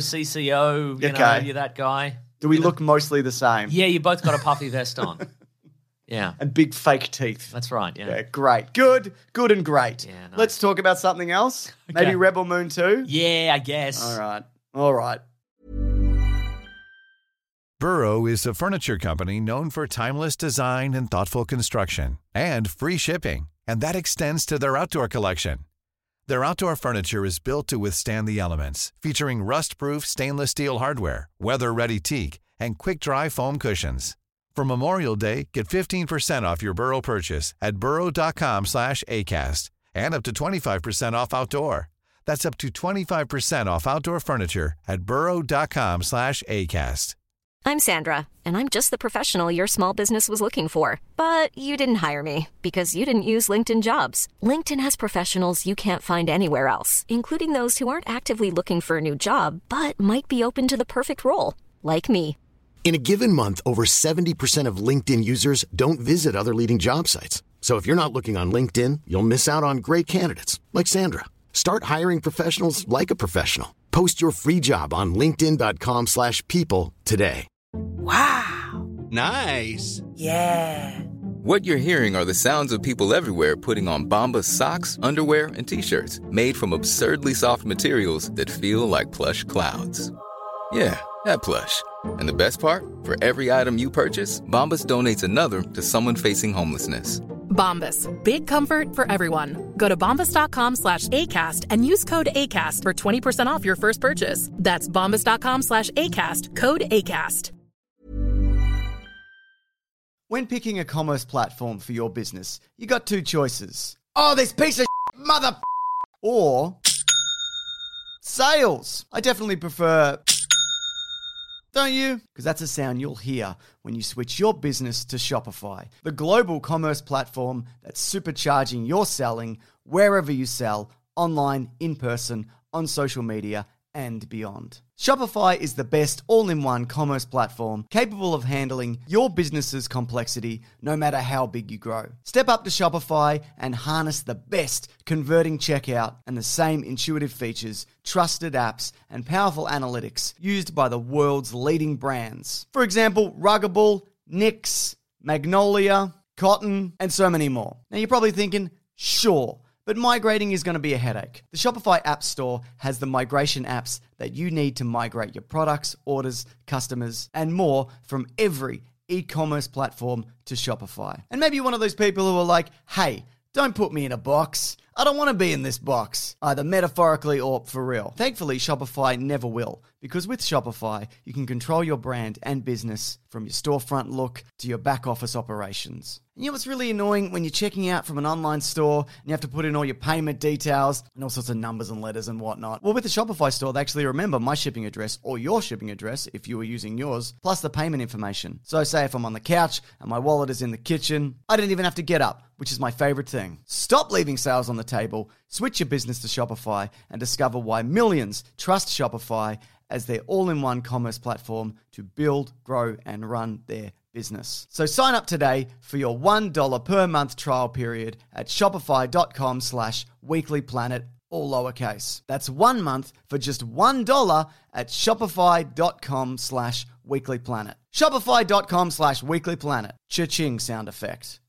CCO, you're that guy. Do we look mostly the same? Yeah, you both got a puffy vest on. Yeah. And big fake teeth. That's right, yeah. Great. Good and great. Yeah, nice. Let's talk about something else. Okay. Maybe Rebel Moon 2? Yeah, I guess. All right. Burrow is a furniture company known for timeless design and thoughtful construction and free shipping, and that extends to their outdoor collection. Their outdoor furniture is built to withstand the elements, featuring rust-proof stainless steel hardware, weather-ready teak, and quick-dry foam cushions. For Memorial Day, get 15% off your Burrow purchase at burrow.com/ACAST and up to 25% off outdoor. That's up to 25% off outdoor furniture at burrow.com/ACAST. I'm Sandra, and I'm just the professional your small business was looking for. But you didn't hire me because you didn't use LinkedIn Jobs. LinkedIn has professionals you can't find anywhere else, including those who aren't actively looking for a new job, but might be open to the perfect role, like me. In a given month, over 70% of LinkedIn users don't visit other leading job sites. So if you're not looking on LinkedIn, you'll miss out on great candidates like Sandra. Start hiring professionals like a professional. Post your free job on linkedin.com/people today. Wow. Nice. Yeah. What you're hearing are the sounds of people everywhere putting on Bombas socks, underwear, and T-shirts made from absurdly soft materials that feel like plush clouds. Yeah, that plush. And the best part? For every item you purchase, Bombas donates another to someone facing homelessness. Bombas. Big comfort for everyone. Go to bombas.com/ACAST and use code ACAST for 20% off your first purchase. That's bombas.com/ACAST. Code ACAST. When picking a commerce platform for your business, you got two choices. Oh, this piece of mother... Or... sales. I definitely prefer... Don't you? Because that's a sound you'll hear when you switch your business to Shopify, the global commerce platform that's supercharging your selling wherever you sell, online, in person, on social media, and beyond. Shopify is the best all-in-one commerce platform capable of handling your business's complexity no matter how big you grow. Step up to Shopify and harness the best converting checkout and the same intuitive features, trusted apps, and powerful analytics used by the world's leading brands. For example, Ruggable, Nix, Magnolia, Cotton, and so many more. Now you're probably thinking, sure, but migrating is going to be a headache. The Shopify App Store has the migration apps that you need to migrate your products, orders, customers, and more from every e-commerce platform to Shopify. And maybe you're one of those people who are like, hey, don't put me in a box. I don't want to be in this box, either metaphorically or for real. Thankfully, Shopify never will, because with Shopify, you can control your brand and business from your storefront look to your back office operations. And you know what's really annoying? When you're checking out from an online store and you have to put in all your payment details and all sorts of numbers and letters and whatnot. Well, with the Shopify store, they actually remember my shipping address or your shipping address if you were using yours, plus the payment information. So say if I'm on the couch and my wallet is in the kitchen, I don't even have to get up, which is my favorite thing. Stop leaving sales on the table, switch your business to Shopify, and discover why millions trust Shopify as their all-in-one commerce platform to build, grow, and run their business. So sign up today for your $1 per month trial period at shopify.com/weeklyplanet, all lowercase. That's 1 month for just $1 at shopify.com/weeklyplanet. Shopify.com/weeklyplanet. Cha-ching sound effect.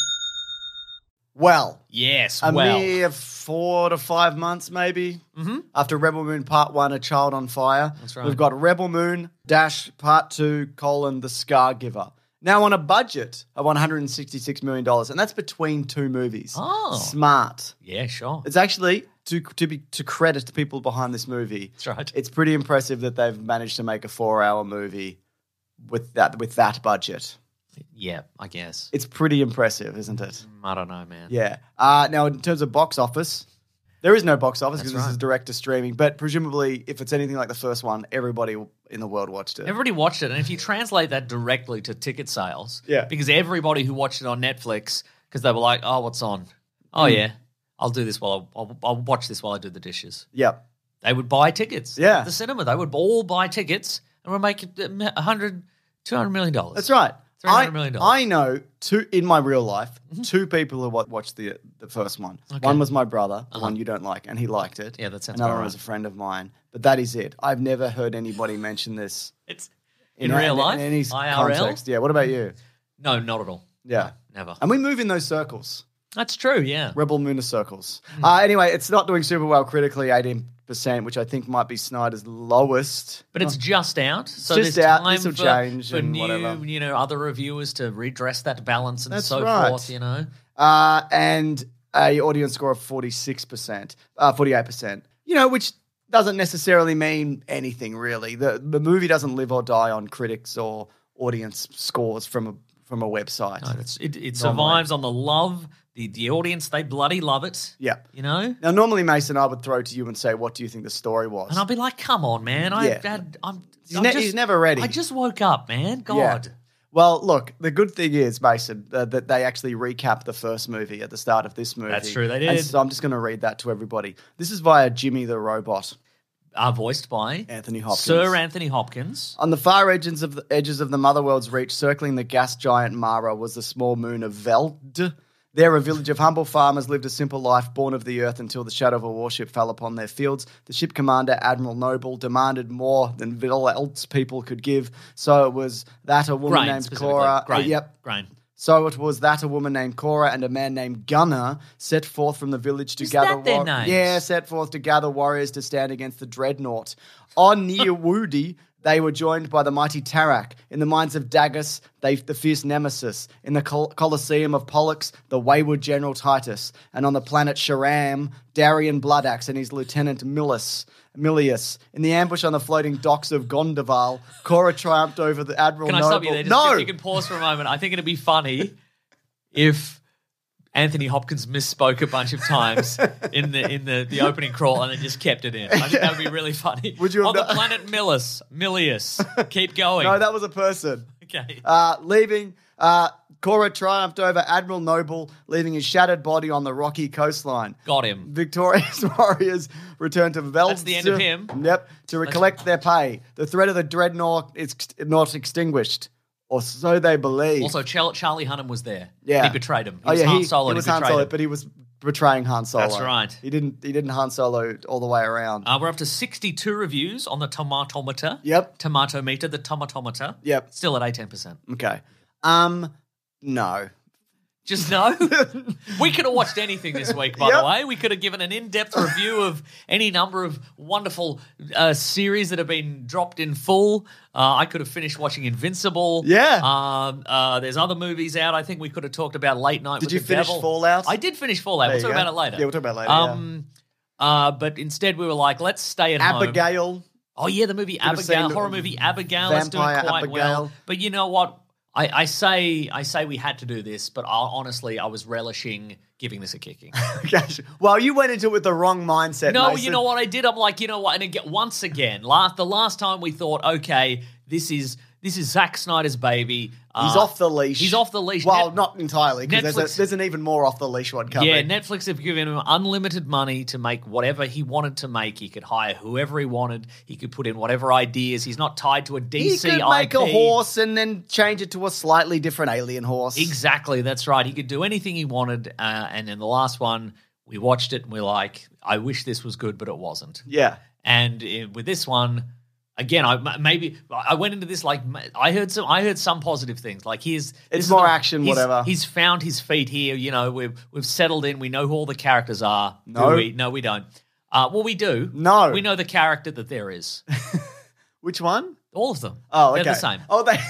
Well, yes, a mere 4 to 5 months maybe after Rebel Moon Part 1, A Child on Fire. That's right. We've got Rebel Moon - Part 2, The Scar Giver. Now on a budget of $166 million, and that's between two movies. Oh. Smart. Yeah, sure. It's actually, to credit the people behind this movie, That's right. it's pretty impressive that they've managed to make a 4-hour movie with that budget. Yeah, I guess. It's pretty impressive, isn't it? I don't know, man. Yeah. Now, in terms of box office, there is no box office because That's this is direct to streaming. But presumably, if it's anything like the first one, everybody in the world watched it. Everybody watched it. And if you translate that directly to ticket sales, Yeah. because everybody who watched it on Netflix, because they were like, oh, what's on? Oh, yeah, I'll do this while I'll watch this while I do the dishes. Yep. They would buy tickets. Yeah. At the cinema. They would all buy tickets and would make $200 million. That's right. $300 million. I know in my real life, two people who watched the first one. Okay. One was my brother, the one you don't like, and he liked it. Yeah, that sounds Another about one right. was a friend of mine. But that is it. I've never heard anybody mention this. It's in real life? In any IRL? context. Yeah. What about you? No, not at all. Yeah. No, never. And we move in those circles. That's true, yeah. Rebel Moon circles. Anyway, it's not doing super well critically, 18%, which I think might be Snyder's lowest. But it's just out, so just there's out. time This'll for, change for and new, whatever. other reviewers to redress that balance and That's so right. forth, And a audience score of 48%, which doesn't necessarily mean anything really. The movie doesn't live or die on critics or audience scores from a website. No, it survives on the love. The audience, they bloody love it. Yeah. You know? Now, normally, Mason, I would throw to you and say, what do you think the story was? And I'll be like, come on, man. He's never ready. I just woke up, man. God. Yeah. Well, look, the good thing is, Mason, that they actually recap the first movie at the start of this movie. That's true, they did. And so I'm just going to read that to everybody. This is via Jimmy the Robot. Voiced by Anthony Hopkins. Sir Anthony Hopkins. On the far edges of the Motherworld's reach, circling the gas giant Mara, was the small moon of Veld. There, a village of humble farmers lived a simple life, born of the earth until the shadow of a warship fell upon their fields. The ship commander, Admiral Noble, demanded more than Villalt's people could give. So it was that a woman named Cora. Grain. So it was that a woman named Cora and a man named Gunnar set forth from the village to gather. Is that their names? Yeah, set forth to gather warriors to stand against the dreadnought. On near Woody, they were joined by the mighty Tarak. In the mines of Dagus, the fierce Nemesis. In the Colosseum of Pollux, the wayward General Titus. And on the planet Sharam, Darian Bloodaxe and his lieutenant Milius. In the ambush on the floating docks of Gondoval, Cora triumphed over the Admiral Can I Noble. stop you there? No! If you can pause for a moment. I think it'd be funny if Anthony Hopkins misspoke a bunch of times in the opening crawl and then just kept it in. I think that would be really funny. Would you have on the planet Milius. Keep going. No, that was a person. Okay. Leaving, Cora triumphed over Admiral Noble, leaving his shattered body on the rocky coastline. Got him. Victorious warriors returned to Veld. That's the end of him. Yep, to recollect their pay. The threat of the dreadnought is not extinguished. Or so they believe. Also, Charlie Hunnam was there. Yeah. He betrayed him. He was Han Solo. He was Han Solo, but he was betraying Han Solo. That's right. He didn't Han Solo all the way around. We're up to 62 reviews on the Tomatometer. Yep. Tomatometer, the Tomatometer. Yep. Still at 10%. Okay. No. Just no? We could have watched anything this week, by the way. We could have given an in-depth review of any number of wonderful series that have been dropped in full. I could have finished watching Invincible. Yeah. There's other movies out. I think we could have talked about Late Night with the Devil. Did you finish Fallout? I did finish Fallout. We'll talk about it later. Yeah, we'll talk about it later, But instead we were like, let's stay at home. Abigail. Oh, yeah, the movie Abigail, horror movie Abigail. That's doing quite well. But you know what? I say we had to do this, but honestly, I was relishing giving this a kicking. Well, you went into it with the wrong mindset. No, Mason. you know what I did? I'm like, you know what? And again, once again, the last time we thought, okay, this is Zack Snyder's baby. He's off the leash. He's off the leash. Well, not entirely, because there's an even more off the leash one coming. Yeah, Netflix have given him unlimited money to make whatever he wanted to make. He could hire whoever he wanted. He could put in whatever ideas. He's not tied to a DC IP. He could make a horse and then change it to a slightly different alien horse. Exactly, that's right. He could do anything he wanted. And in the last one, we watched it and we're like, I wish this was good, but it wasn't. Yeah. And with this one, again, I went into this like I heard some positive things. Like it's more action, whatever. He's found his feet here. You know, we've settled in. We know who all the characters are. No, we don't. Well, we do. No, we know the character that there is. Which one? All of them. Oh, okay. They're the same. Oh, they.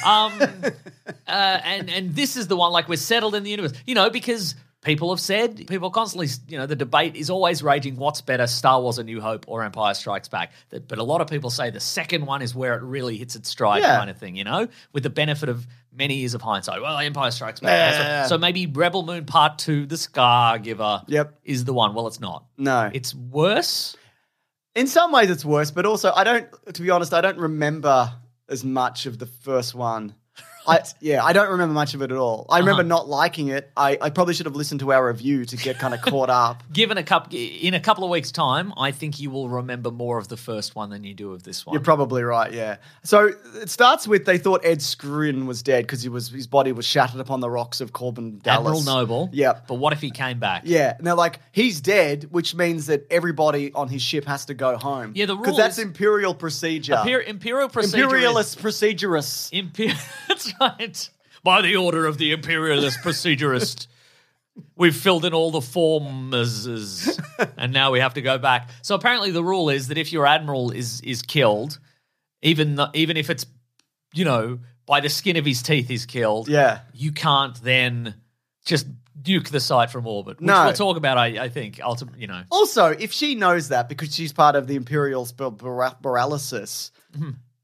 And this is the one. Like we're settled in the universe. You know, because people constantly, you know, the debate is always raging, what's better, Star Wars A New Hope or Empire Strikes Back? But a lot of people say the second one is where it really hits its stride kind of thing, you know, with the benefit of many years of hindsight. Well, Empire Strikes Back. So maybe Rebel Moon Part 2, The Scargiver is the one. Well, it's not. No. It's worse. In some ways it's worse, but also to be honest, I don't remember as much of the first one. I don't remember much of it at all. I remember not liking it. I probably should have listened to our review to get kind of caught up. In a couple of weeks' time, I think you will remember more of the first one than you do of this one. You're probably right, yeah. So it starts with they thought Ed Skrein was dead because his body was shattered upon the rocks of Corbin Dallas. Admiral Noble. Yep. But what if he came back? Yeah. And they're like, he's dead, which means that everybody on his ship has to go home. Yeah, the rule because that's imperial procedure. Imperial procedure. Imperialist procedurist. That's right. By the order of the imperialist procedurist, we've filled in all the forms, and now we have to go back. So apparently the rule is that if your admiral is killed, even if it's, you know, by the skin of his teeth he's killed, you can't then just duke the site from orbit. Which we'll talk about, I think, ultimately, you know. Also, if she knows that because she's part of the imperial paralysis,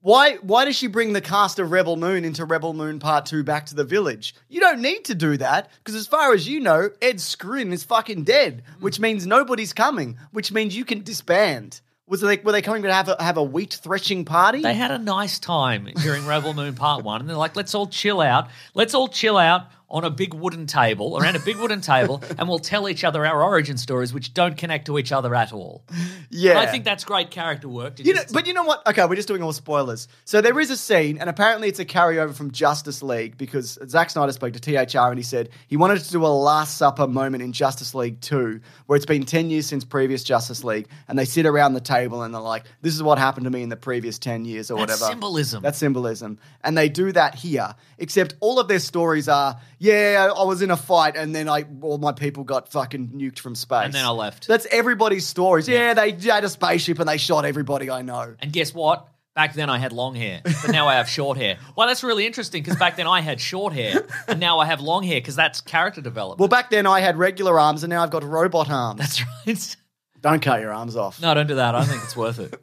Why does she bring the cast of Rebel Moon into Rebel Moon Part 2 back to the village? You don't need to do that, because as far as you know, Ed Skrin is fucking dead, which means nobody's coming, which means you can disband. Were they coming to have a wheat threshing party? They had a nice time during Rebel Moon Part 1, and they're like, let's all chill out. Let's all chill out on a big wooden table, around a big wooden table, and we'll tell each other our origin stories, which don't connect to each other at all. Yeah. And I think that's great character work. But you know what? Okay, we're just doing all spoilers. So there is a scene, and apparently it's a carryover from Justice League, because Zack Snyder spoke to THR and he said he wanted to do a Last Supper moment in Justice League 2, where it's been 10 years since previous Justice League, and they sit around the table and they're like, this is what happened to me in the previous 10 years or whatever. That's symbolism. And they do that here, except all of their stories are, yeah, I was in a fight and then all my people got fucking nuked from space. And then I left. That's everybody's stories. Yeah, they had a spaceship and they shot everybody I know. And guess what? Back then I had long hair, but now I have short hair. Well, that's really interesting, because back then I had short hair and now I have long hair, because that's character development. Well, back then I had regular arms and now I've got robot arms. That's right. Don't cut your arms off. No, don't do that. I don't think it's worth it.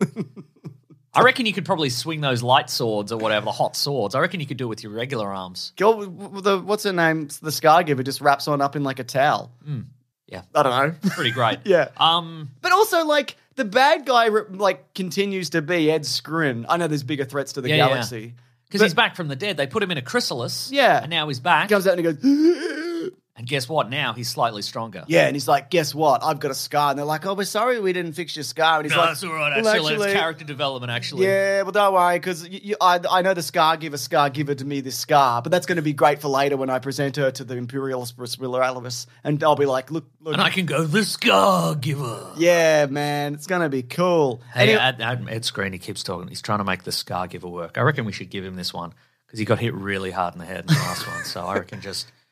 I reckon you could probably swing those light swords or whatever, the hot swords. I reckon you could do it with your regular arms. Girl, what's her name? The Scar Giver just wraps on up in like a towel. Yeah. I don't know. Pretty great. Yeah. But also, like, the bad guy, like, continues to be Ed Skrin. I know there's bigger threats to the galaxy. Because he's back from the dead. They put him in a chrysalis. Yeah. And now he's back. He comes out and he goes... And guess what? Now he's slightly stronger. Yeah, and he's like, guess what? I've got a scar. And they're like, oh, we're sorry we didn't fix your scar. And he's like, that's all right. Actually, it's character development, actually. Yeah, well, don't worry, because I know the Scar Giver to me this scar, but that's going to be great for later when I present her to the Imperialist Alvis, and I'll be like, look. And I can go, the Scar Giver. Yeah, man, it's going to be cool. Hey, Ed Skrin, he keeps talking. He's trying to make the Scar Giver work. I reckon we should give him this one, because he got hit really hard in the head in the last one. So I reckon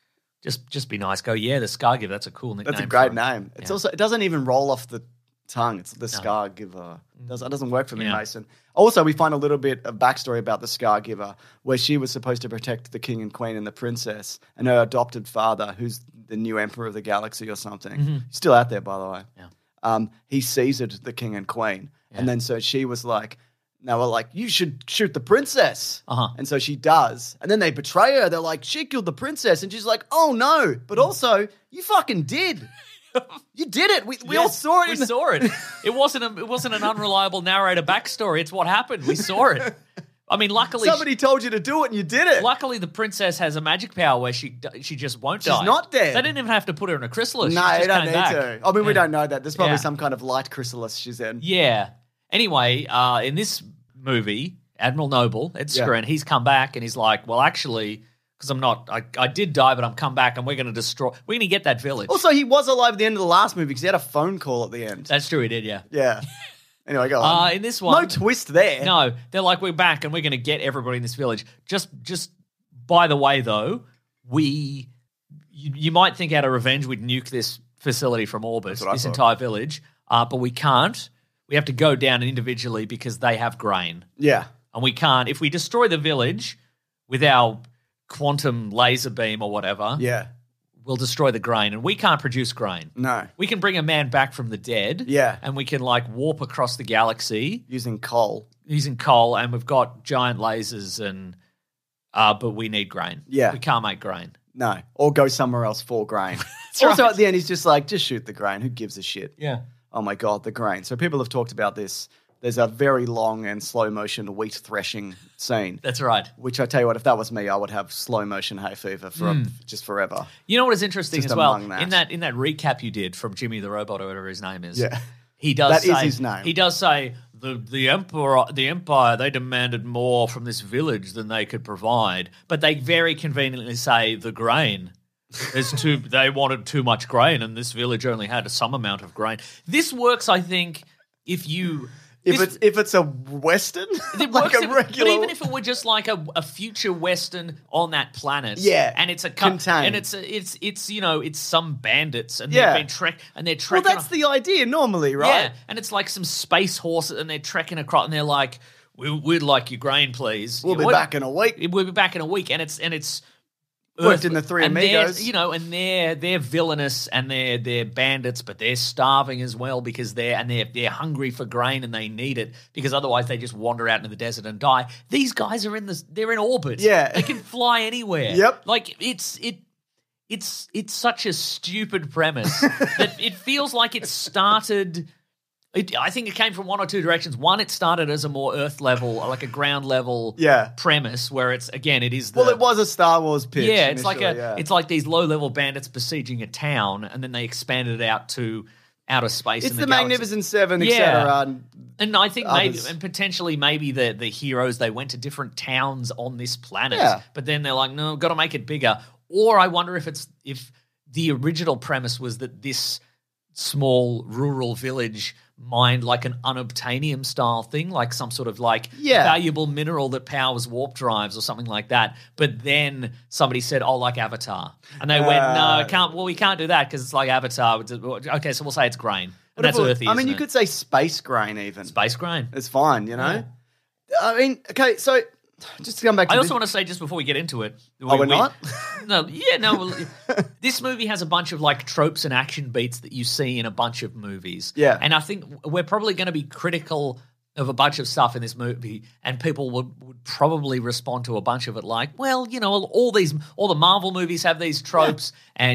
Just be nice. Go, yeah, the Scar Giver. That's a cool nickname. That's a great name. It's also, it doesn't even roll off the tongue. It's the Scar Giver. It doesn't work for me, Mason. Also, we find a little bit of backstory about the Scar Giver, where she was supposed to protect the king and queen and the princess, and her adopted father, who's the new emperor of the galaxy or something. Mm-hmm. He's still out there, by the way. Yeah. He Caesared the king and queen. Yeah. And then so she was like, now we're like, you should shoot the princess. And so she does. And then they betray her. They're like, she killed the princess. And she's like, oh, no. But also, you fucking did. You did it. We all saw it. We saw it. It wasn't an unreliable narrator backstory. It's what happened. We saw it. I mean, luckily... Somebody told you to do it and you did it. Luckily, the princess has a magic power where she just won't die. She's not dead. They didn't even have to put her in a chrysalis. No, you don't need to. I mean, we don't know that. There's probably some kind of light chrysalis she's in. Yeah. Anyway, in this movie, Admiral Noble, Ed Skrin, he's come back and he's like, well, actually, because I did die, but I'm come back and we're going to get that village. Also, he was alive at the end of the last movie because he had a phone call at the end. That's true, he did, yeah. Yeah. Anyway, go on. In this one... No twist there. No, they're like, we're back and we're going to get everybody in this village. Just by the way, though, you might think out of revenge we'd nuke this facility from orbit, this entire village, but we can't. We have to go down individually because they have grain. Yeah. And we can't. If we destroy the village with our quantum laser beam or whatever, we'll destroy the grain. And we can't produce grain. No. We can bring a man back from the dead. Yeah. And we can like warp across the galaxy. Using coal. And we've got giant lasers but we need grain. Yeah. We can't make grain. No. Or go somewhere else for grain. Also, at the end, he's just like, just shoot the grain. Who gives a shit? Yeah. Oh my God, the grain. So people have talked about this. There's a very long and slow motion wheat threshing scene. That's right. Which I tell you what, if that was me, I would have slow motion hay fever for just forever. You know what is interesting just as well? that. In that recap you did from Jimmy the Robot or whatever his name is. Yeah. That is his name. He does say the Empire, they demanded more from this village than they could provide. But they very conveniently say the grain. They wanted too much grain, and this village only had some amount of grain. This works, I think, if it's a Western, it like works a regular. But even if it were just like a future Western on that planet, and it's contained, and it's some bandits, and they've been they're trekking. Well, that's the idea normally, right? Yeah, and it's like some space horses, and they're trekking across, and they're like, "We'd like your grain, please. We'll be back in a week. We'll be back in a week," and it's. Worked in the Three Amigos. And they're villainous and they're bandits, but they're starving as well because they're hungry for grain and they need it because otherwise they just wander out into the desert and die. These guys are they're in orbit. Yeah. They can fly anywhere. Yep. Like it's such a stupid premise that it feels like it started. I think it came from one or two directions. One, it started as a more Earth level, like a ground level premise, where it is. It was a Star Wars pitch. Yeah, it's it's like these low level bandits besieging a town, and then they expanded it out to outer space. It's the Magnificent Seven, etc. And I think potentially the heroes, they went to different towns on this planet, but then they're like, no, got to make it bigger. Or I wonder if the original premise was that this small rural village mined like an unobtainium style thing, like some sort of valuable mineral that powers warp drives or something like that. But then somebody said, like Avatar. And they went, no, we can't do that because it's like Avatar. Okay, so we'll say it's grain. And that's earthy, I mean, you could say space grain even. Space grain. It's fine, Yeah. I mean, okay, so just to come back to I also want to say, just before we get into it. We're not? No. This movie has a bunch of tropes and action beats that you see in a bunch of movies. Yeah. And I think we're probably going to be critical of a bunch of stuff in this movie, and people would probably respond to a bunch of it like, well, all the Marvel movies have these tropes, and,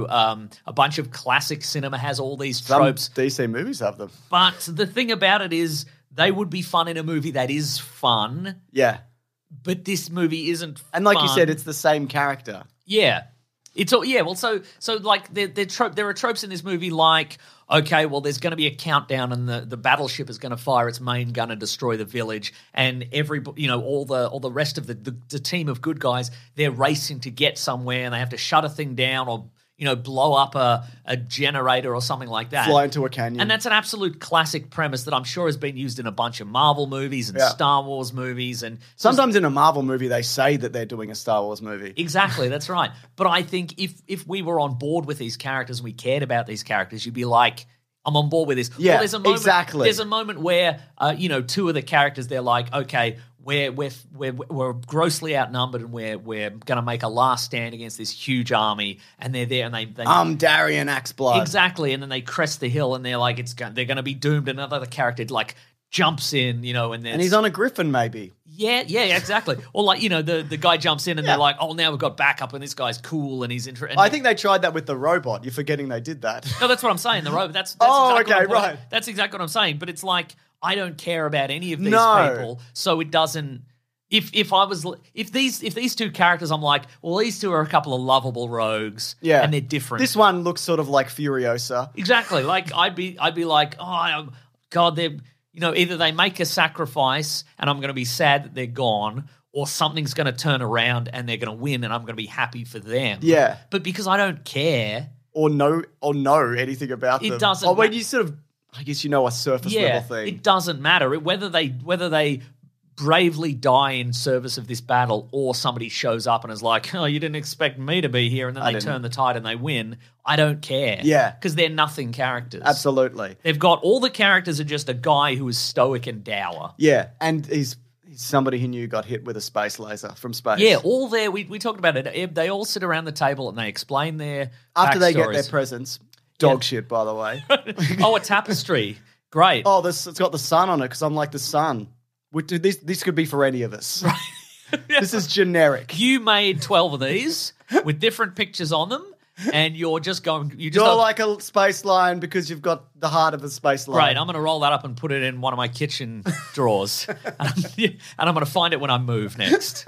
a bunch of classic cinema has all these tropes. Some DC movies have them. But the thing about it is they would be fun in a movie that is fun. Yeah. But this movie isn't fun. And like you said, it's the same character. Yeah. It's all, yeah, well, so there are tropes in this movie like, okay, well, there's going to be a countdown and the battleship is going to fire its main gun and destroy the village, and all the rest of the team of good guys, they're racing to get somewhere and they have to shut a thing down or blow up a generator or something like that. Fly into a canyon. And that's an absolute classic premise that I'm sure has been used in a bunch of Marvel movies and Star Wars movies. And sometimes in a Marvel movie, they say that they're doing a Star Wars movie. Exactly, that's right. But I think if we were on board with these characters and we cared about these characters, you'd be like, I'm on board with this. Yeah, there's a moment, exactly. There's a moment where, two of the characters, they're like, okay, we're grossly outnumbered and we're going to make a last stand against this huge army, and they're there and they I'm Darian Axeblood. Exactly, and then they crest the hill and they're like, they're going to be doomed. And another character jumps in, and he's on a griffin maybe. Yeah, exactly. Or the guy jumps in and they're like, oh, now we've got backup and this guy's cool and he's interested. I think they tried that with the robot. You're forgetting they did that. No, that's what I'm saying. The robot. That's exactly okay, right. That's exactly what I'm saying. But it's like, I don't care about any of these people, so it doesn't. If these two characters, I'm like, well, these two are a couple of lovable rogues, and they're different. This one looks sort of like Furiosa, exactly. Like I'd be like, oh God, they're either they make a sacrifice and I'm going to be sad that they're gone, or something's going to turn around and they're going to win and I'm going to be happy for them. Yeah, but because I don't care or know anything about them, it doesn't. Or when you sort of, I guess a surface level thing. It doesn't matter whether they bravely die in service of this battle or somebody shows up and is like, oh, you didn't expect me to be here, and then they turn the tide and they win. I don't care. Yeah. Because they're nothing characters. Absolutely. They've got all the characters are just a guy who is stoic and dour. Yeah, and he's somebody who knew got hit with a space laser from space. Yeah, all there. We talked about it. They all sit around the table and they explain their after they get backstories. their presents. Dog shit, by the way. Oh, a tapestry. Great. Oh, it's got the sun on it because I'm like the sun. This could be for any of us. Right. This is generic. You made 12 of these with different pictures on them, and you're like a space lion because you've got the heart of a space lion. Right, I'm going to roll that up and put it in one of my kitchen drawers, and I'm going to find it when I move next.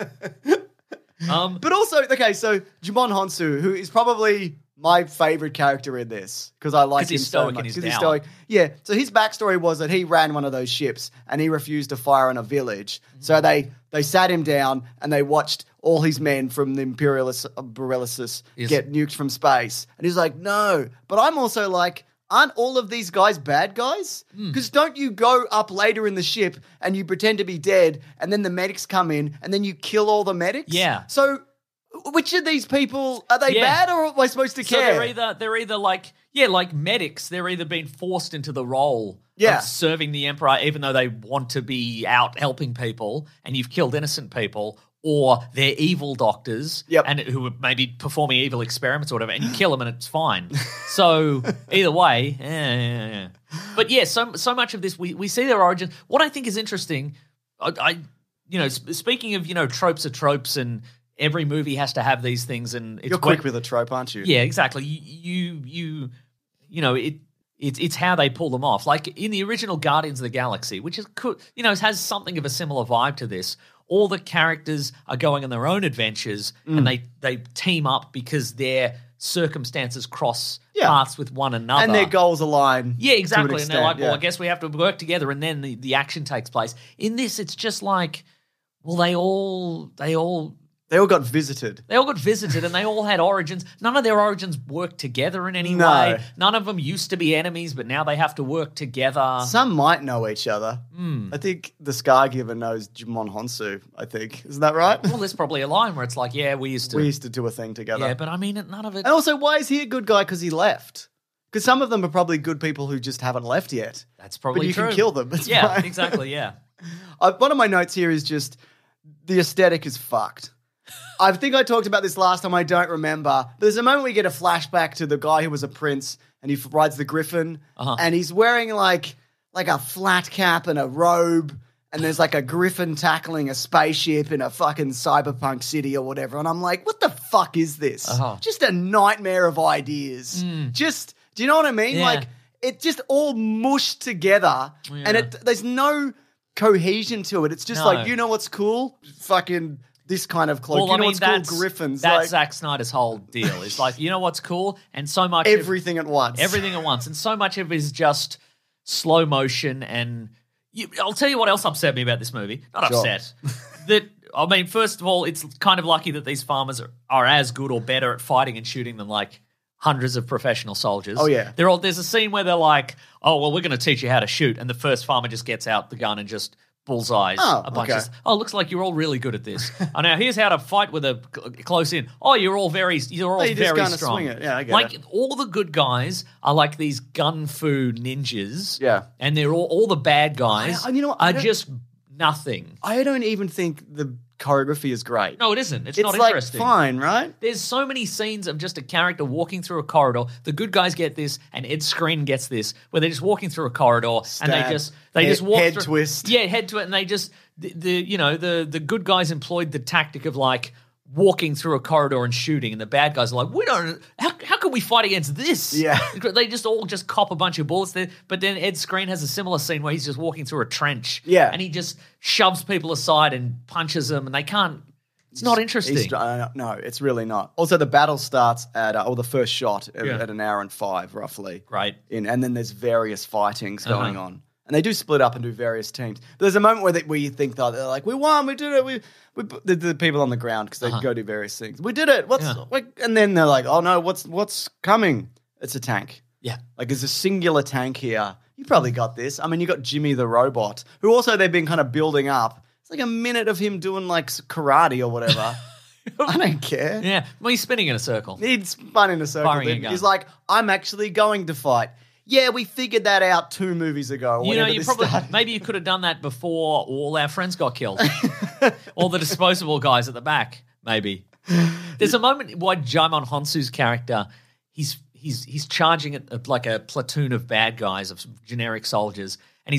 But also, okay, so Djimon Hounsou, who is probably my favorite character in this because I like him so much. Because he's stoic. Yeah. So his backstory was that he ran one of those ships and he refused to fire on a village. Mm-hmm. So they sat him down and they watched all his men from the Borelesis get nuked from space. And he's like, no. But I'm also like, aren't all of these guys bad guys? Because don't you go up later in the ship and you pretend to be dead and then the medics come in and then you kill all the medics? Yeah. So which of these people, are they bad or am I supposed to care? So they're either like medics. They're either being forced into the role of serving the Emperor even though they want to be out helping people and you've killed innocent people, or they're evil doctors Yep. and who are maybe performing evil experiments or whatever, and you kill them and it's fine. So either way, yeah. But yeah, so much of this, we see their origins. What I think is interesting, speaking of, tropes are tropes and every movie has to have these things. And You're quick with a trope, aren't you? Yeah, exactly. It's how they pull them off. Like in the original Guardians of the Galaxy, which is has something of a similar vibe to this. All the characters are going on their own adventures and they team up because their circumstances cross paths with one another. And their goals align. Yeah, exactly. To an and they're like, extent, well, I guess we have to work together, and then the action takes place. In this, it's just like, well, they all got visited. They all got visited and they all had origins. None of their origins worked together in any No. way. None of them used to be enemies, but now they have to work together. Some might know each other. I think the Scargiver knows Jimon Honsu, I think. Isn't that right? Well, there's probably a line where it's like, yeah, we used to do a thing together. Yeah, but I mean, none of it. And also, why is he a good guy? Because he left. Because some of them are probably good people who just haven't left yet. That's probably But you true. can kill them. That's Yeah, fine. exactly, yeah. One of my notes here is just the aesthetic is fucked. I think I talked about this last time. I don't remember. There's a moment we get a flashback to the guy who was a prince and he rides the griffin and he's wearing like a flat cap and a robe and there's like a griffin tackling a spaceship in a fucking cyberpunk city or whatever. And I'm like, what the fuck is this? Just a nightmare of ideas. Just, do you know what I mean? Yeah. Like it just all mushed together and there's no cohesion to it. It's just like, you know what's cool? Fucking this kind of cloak. Well, you know what's cool? Griffins. That's like, Zack Snyder's whole deal. It's like, you know what's cool? And so much everything at once. Everything at once. And so much of it is just slow motion. And I'll tell you what else upset me about this movie. Not upset. First of all, it's kind of lucky that these farmers are as good or better at fighting and shooting than like hundreds of professional soldiers. Oh, yeah. There's a scene where they're like, oh, well, we're going to teach you how to shoot. And the first farmer just gets out the gun and just bullseyes a bunch of. Oh, looks like you're all really good at this. Oh, now here's how to fight with a close in. Oh, you're all very very just strong. swing it. Yeah, I get like it. all the good guys are like these gun fu ninjas. Yeah. And they're all the bad guys you know what, are just nothing. I don't even think the choreography is great. No, it isn't. It's not like interesting. Fine, right? There's so many scenes of just a character walking through a corridor. The good guys get this, and Ed Skrein gets this, where they're just walking through a corridor and they just walk head through, twist. Yeah, head to it, and they just the good guys employed the tactic of like walking through a corridor and shooting, and the bad guys are like, we don't. How can we fight against this? Yeah, they just all cop a bunch of bullets there. But then Ed Skrein has a similar scene where he's just walking through a trench. Yeah, and he just shoves people aside and punches them, and they can't. It's not interesting. No, it's really not. Also, the battle starts at, or the first shot at an hour and 5, roughly. Right. And then there's various fightings going on. And they do split up and do various teams. But there's a moment where you think that they're like, we won, we did it. The people on the ground, because they go do various things. We did it. And then they're like, oh no, what's coming? It's a tank. Yeah. Like there's a singular tank here. You probably got this. I mean, you got Jimmy the robot, who also they've been kind of building up. Like a minute of him doing like karate or whatever. I don't care. Yeah. Well, he's spinning in a circle. He's spun in a circle. Firing a gun. He's like, I'm actually going to fight. Yeah, we figured that out 2 movies ago. Maybe you could have done that before all our friends got killed. All the disposable guys at the back, maybe. There's a moment why Jimon Honsu's character, he's charging at like a platoon of bad guys, of generic soldiers,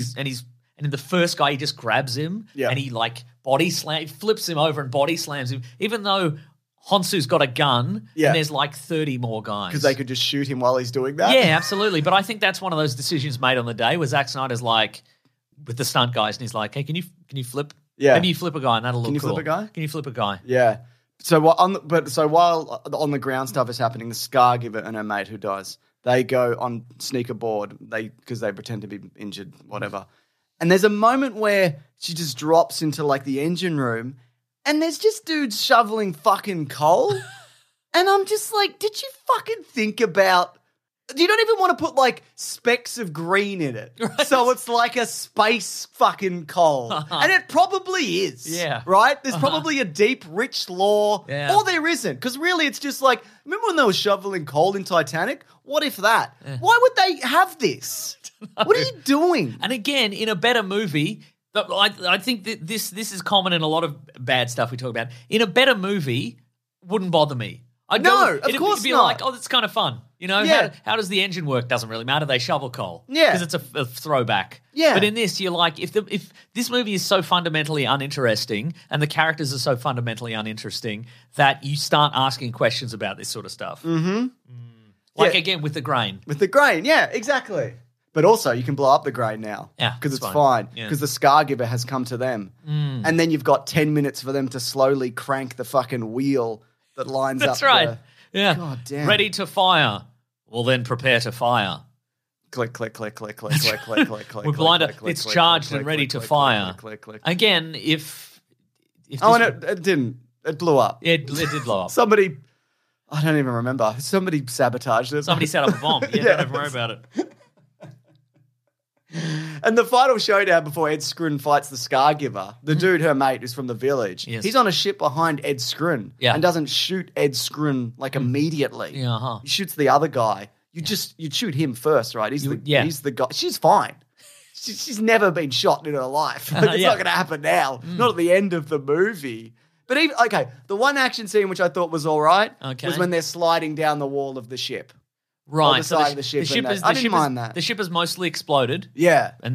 and the first guy, he just grabs him and he like flips him over and body slams him, even though Honsu's got a gun and there's like 30 more guys. Because they could just shoot him while he's doing that? Yeah, absolutely. But I think that's one of those decisions made on the day where Zack Snyder's like, with the stunt guys, and he's like, hey, can you flip? Yeah. Maybe you flip a guy and that'll look cool. Can you flip a guy? Can you flip a guy? Yeah. So while on the ground stuff is happening, the Scargiver and her mate who dies, they go on sneaker board because they pretend to be injured, whatever. And there's a moment where she just drops into like the engine room and there's just dudes shoveling fucking coal. And I'm just like, did you fucking think about... You don't even want to put like specks of green in it. Right. So it's like a space fucking coal. And it probably is. Yeah. Right? There's probably a deep, rich lore. Yeah. Or there isn't. Because really it's just like, remember when they were shoveling coal in Titanic? What if that? Yeah. Why would they have this? What are you doing? And again, in a better movie, I think that this is common in a lot of bad stuff we talk about. In a better movie, wouldn't bother me. Of course it'd be not. like, oh, that's kind of fun. You know, Yeah. how does the engine work? Doesn't really matter. They shovel coal. Yeah. Because it's a throwback. Yeah. But in this, you're like, if this movie is so fundamentally uninteresting and the characters are so fundamentally uninteresting that you start asking questions about this sort of stuff. Mm-hmm. Like, again, with the grain. With the grain, yeah, exactly. But also, you can blow up the grain now. Yeah, because it's it's fine. fine. Because the Scar Giver has come to them. And then you've got 10 minutes for them to slowly crank the fucking wheel that lines up. That's right. Yeah. God damn. Ready to fire. Well, then prepare to fire. Click, click, click, click, click, click, click, click, click. We're blind. click, click, It's click, charged click, and ready click, to click, fire. click, click, click. Again, if Oh, this- and it didn't. It blew up. it did blow up. Somebody, I don't even remember. Somebody sabotaged it. Somebody set up a bomb. Yeah, don't even worry about it. And the final showdown before Ed Skrein fights the Scar Giver, the dude, her mate, is from the village. Yes. He's on a ship behind Ed Skrein Yeah. and doesn't shoot Ed Skrein like immediately. Yeah, uh-huh. He shoots the other guy. You shoot him first, right? He's the guy. She's fine. She's never been shot in her life. It's Yeah. not going to happen now. Not at the end of the movie. But even the one action scene which I thought was all right was when they're sliding down the wall of the ship. Right. the side of the ship and that. I didn't mind that. The ship is mostly exploded. Yeah. And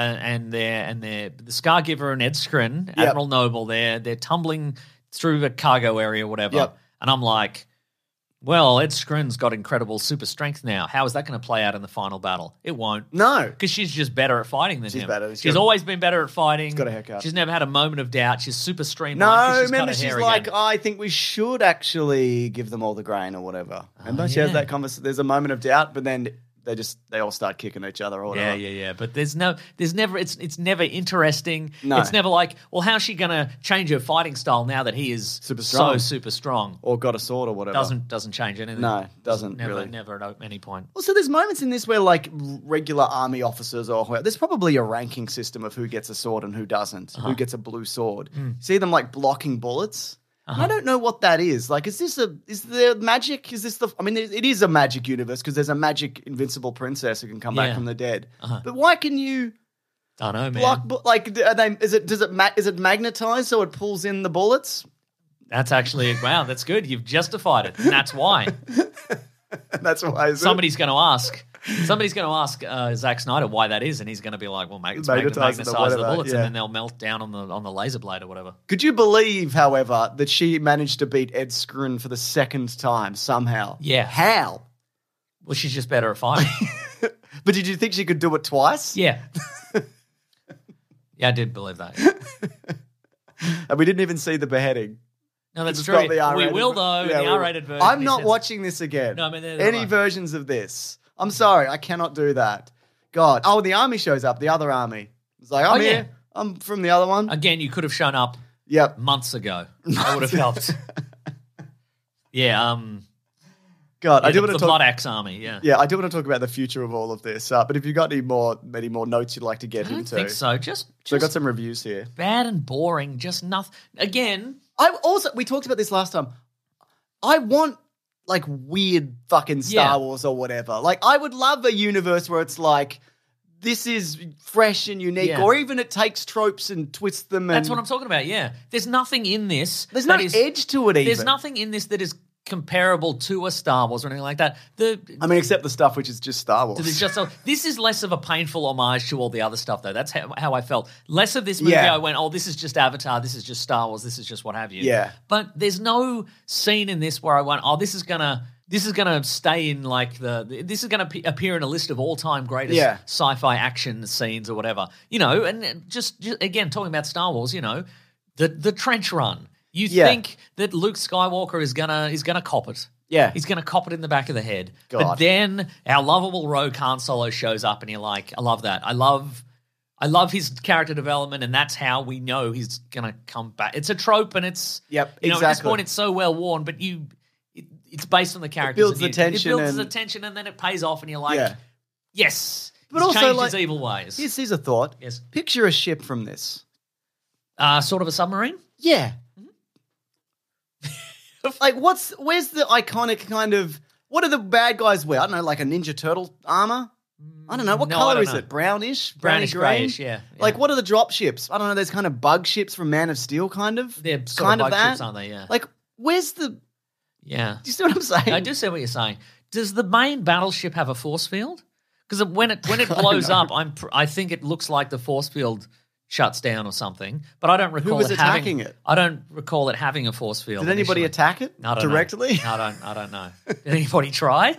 the Scar Giver and Ed Skrein, Admiral Noble, they're tumbling through the cargo area or whatever. Yep. And I'm like, well, Ed Skrin's got incredible super strength now. How is that going to play out in the final battle? It won't. No. Because she's just better at fighting than She's him. better. She's always been better at fighting. She's got a haircut. She's never had a moment of doubt. She's super streamlined. No, 'cause she's remember cut her she's hair like, again. I think we should actually give them all the grain or whatever. Remember she has that conversation. There's a moment of doubt, but then they all start kicking each other or whatever. Yeah. But there's never, it's never interesting. No. It's never like, well, how's she going to change her fighting style now that he is Super strong. so super strong? Or got a sword or whatever. Doesn't change anything. No, doesn't never, really. Never at any point. Also, there's moments in this where, like, regular army officers or whoever, there's probably a ranking system of who gets a sword and who doesn't, who gets a blue sword. See them, like, blocking bullets? I don't know what that is. Like, is there magic? Is this it is a magic universe because there's a magic invincible princess who can come back from the dead. But why can you I know, man. block, is it magnetized so it pulls in the bullets? That's actually, wow, that's good. You've justified it. And that's why. That's why. Is Somebody's going to ask. Somebody's going to ask Zack Snyder why that is, and he's going to be like, "Well, it's magnetize the bullets, and then they'll melt down on the laser blade or whatever." Could you believe, however, that she managed to beat Ed Skrein for the second time somehow? Yeah. How? Well, she's just better at fighting. But did you think she could do it twice? Yeah. Yeah, I did believe that. And we didn't even see the beheading. No, that's It's true. not the We R-rated will, though, in the we will. R-rated version. I'm he not says- watching this again. No, I mean, any right. versions of this. I'm sorry, I cannot do that. God. Oh, the army shows up, the other army. It's like, I'm Oh, yeah. here. I'm from the other one. Again, you could have shown up Yep. months ago. That would have helped. Yeah, God, I do the want to Blood talk. Axe Army, yeah. Yeah, I do want to talk about the future of all of this. But if you've got any more notes you'd like to get I don't into, think so. Just So I got some reviews here. bad and boring. Just nothing. Again, We talked about this last time. I want like weird fucking Star Wars or whatever. Like I would love a universe where it's like this is fresh and unique, Yeah. or even it takes tropes and twists them. And that's what I'm talking about, yeah. There's nothing in this. There's no that is- edge to it. Even There's nothing in this that is comparable to a Star Wars or anything like that. I mean, except the stuff which is just Star Wars. This is less of a painful homage to all the other stuff, though. That's how I felt. Less of this movie, Yeah. I went, oh, this is just Avatar, this is just Star Wars, this is just what have you. Yeah. But there's no scene in this where I went, oh, this is gonna stay in like this is gonna appear in a list of all-time greatest sci-fi action scenes or whatever. You know, and just again talking about Star Wars, you know, the trench run. You think that Luke Skywalker is gonna cop it. Yeah. He's gonna cop it in the back of the head. God. But then our lovable Rogue Han Solo shows up and you're like, I love that. I love his character development, and that's how we know he's gonna come back. It's a trope, and it's Yep, at this exactly. point it's so well worn, but it's based on the characters. builds and the tension It builds the and- tension, and then it pays off, and you're like, Yeah. yes. But He's also, changed like, his evil ways. Here's a thought. Yes. Picture a ship from this. Sort of a submarine. Yeah. Like, where's the iconic kind of, what do the bad guys wear? I don't know, like a Ninja Turtle armor? I don't know. What No, I color don't is know. it? Brownish? Brownish green? greyish, yeah. Like, what are the drop ships? I don't know. There's kind of bug ships from Man of Steel, kind of. They're sort kind of bug that. ships, aren't they? Yeah. Like, where's the... Yeah. Do you see what I'm saying? I do see what you're saying. Does the main battleship have a force field? Because when it blows up, I think it looks like the force field shuts down or something. But I don't recall was it attacking having. it? I don't recall it having a force field. Did anybody initially. attack it I don't directly? Know. I don't know. Did anybody try?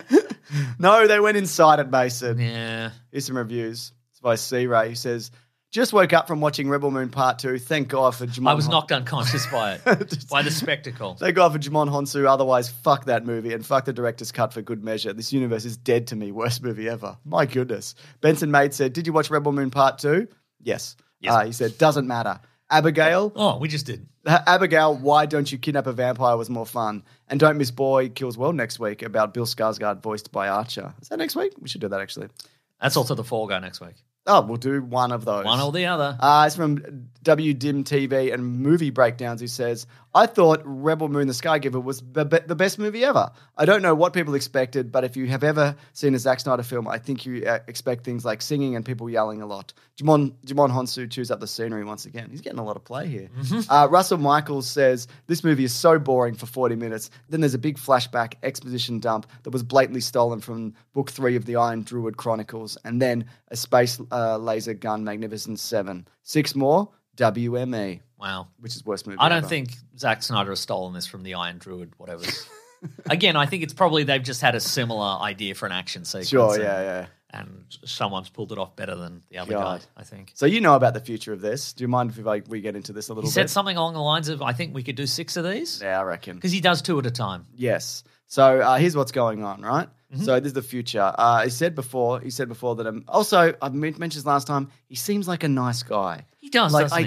No, they went inside it, Mason. Yeah. Here's some reviews. It's by C-Ray, who says, just woke up from watching Rebel Moon Part 2. Thank God for Jimon. I was knocked unconscious by it, by the spectacle. Thank God for Jimon Honsu. Otherwise, fuck that movie and fuck the director's cut for good measure. This universe is dead to me. Worst movie ever. My goodness. Benson Maid said, did you watch Rebel Moon Part 2? Yes. He said, doesn't matter. Abigail. Oh, we just did. Abigail, why don't you kidnap a vampire was more fun. And don't miss Boy Kills World next week about Bill Skarsgård voiced by Archer. Is that next week? We should do that, actually. That's also the Fall Guy next week. Oh, we'll do one of those. One or the other. It's from WDIM TV and Movie Breakdowns, who says, I thought Rebel Moon the Skygiver was the best movie ever. I don't know what people expected, but if you have ever seen a Zack Snyder film, I think you expect things like singing and people yelling a lot. Jimon Honsu chews up the scenery once again. He's getting a lot of play here. Russell Michaels says, this movie is so boring for 40 minutes. Then there's a big flashback exposition dump that was blatantly stolen from Book 3 of the Iron Druid Chronicles, and then a space laser gun Magnificent 7. 6 more, WME. Wow. Which is worst movie I don't ever. think Zack Snyder has stolen this from the Iron Druid, whatever. Again, I think it's probably they've just had a similar idea for an action sequence. Sure, yeah. And someone's pulled it off better than the other God. guy, I think. So you know about the future of this. Do you mind if we get into this a little He bit? said something along the lines of, I think we could do 6 of these. Yeah, I reckon. Because he does 2 at a time. Yes. So here's what's going on, right? Mm-hmm. So this is the future. He said before that. Also, I mentioned this last time. He seems like a nice guy. He does, like doesn't he?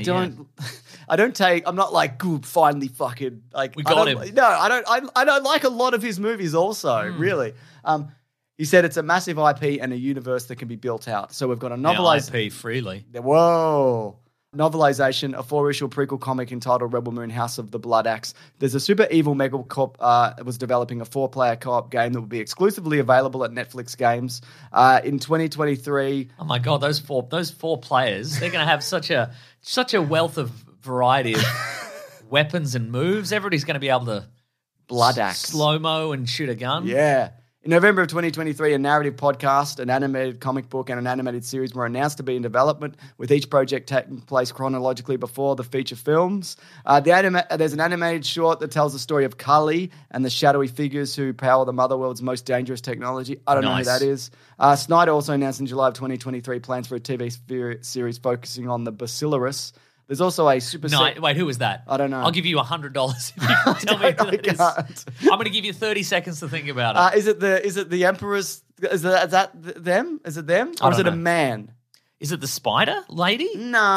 I'm not like, good, finally fucking like We got him. No, I don't like a lot of his movies. Also, really. He said it's a massive IP and a universe that can be built out. So we've got a novelization. IP freely. Whoa. Novelization, a 4-issue prequel comic entitled Rebel Moon House of the Blood Axe. There's a super evil Megacorp that was developing a 4-player co-op game that will be exclusively available at Netflix Games in 2023. Oh my God, those four players, they're going to have such a wealth of variety of weapons and moves. Everybody's going to be able to Blood Axe. slow-mo and shoot a gun. Yeah. In November of 2023, a narrative podcast, an animated comic book, and an animated series were announced to be in development, with each project taking place chronologically before the feature films. There's an animated short that tells the story of Kali and the shadowy figures who power the Motherworld's most dangerous technology. I don't know who that is. Snyder also announced in July of 2023 plans for a TV series focusing on the Basilarus. There's also a super... Wait, who was that? I don't know. I'll give you $100 if you can tell me who that is. I'm going to give you 30 seconds to think about it. Is it the Emperor's... Is that them? Is it them? Or is it a man? Is it the spider lady?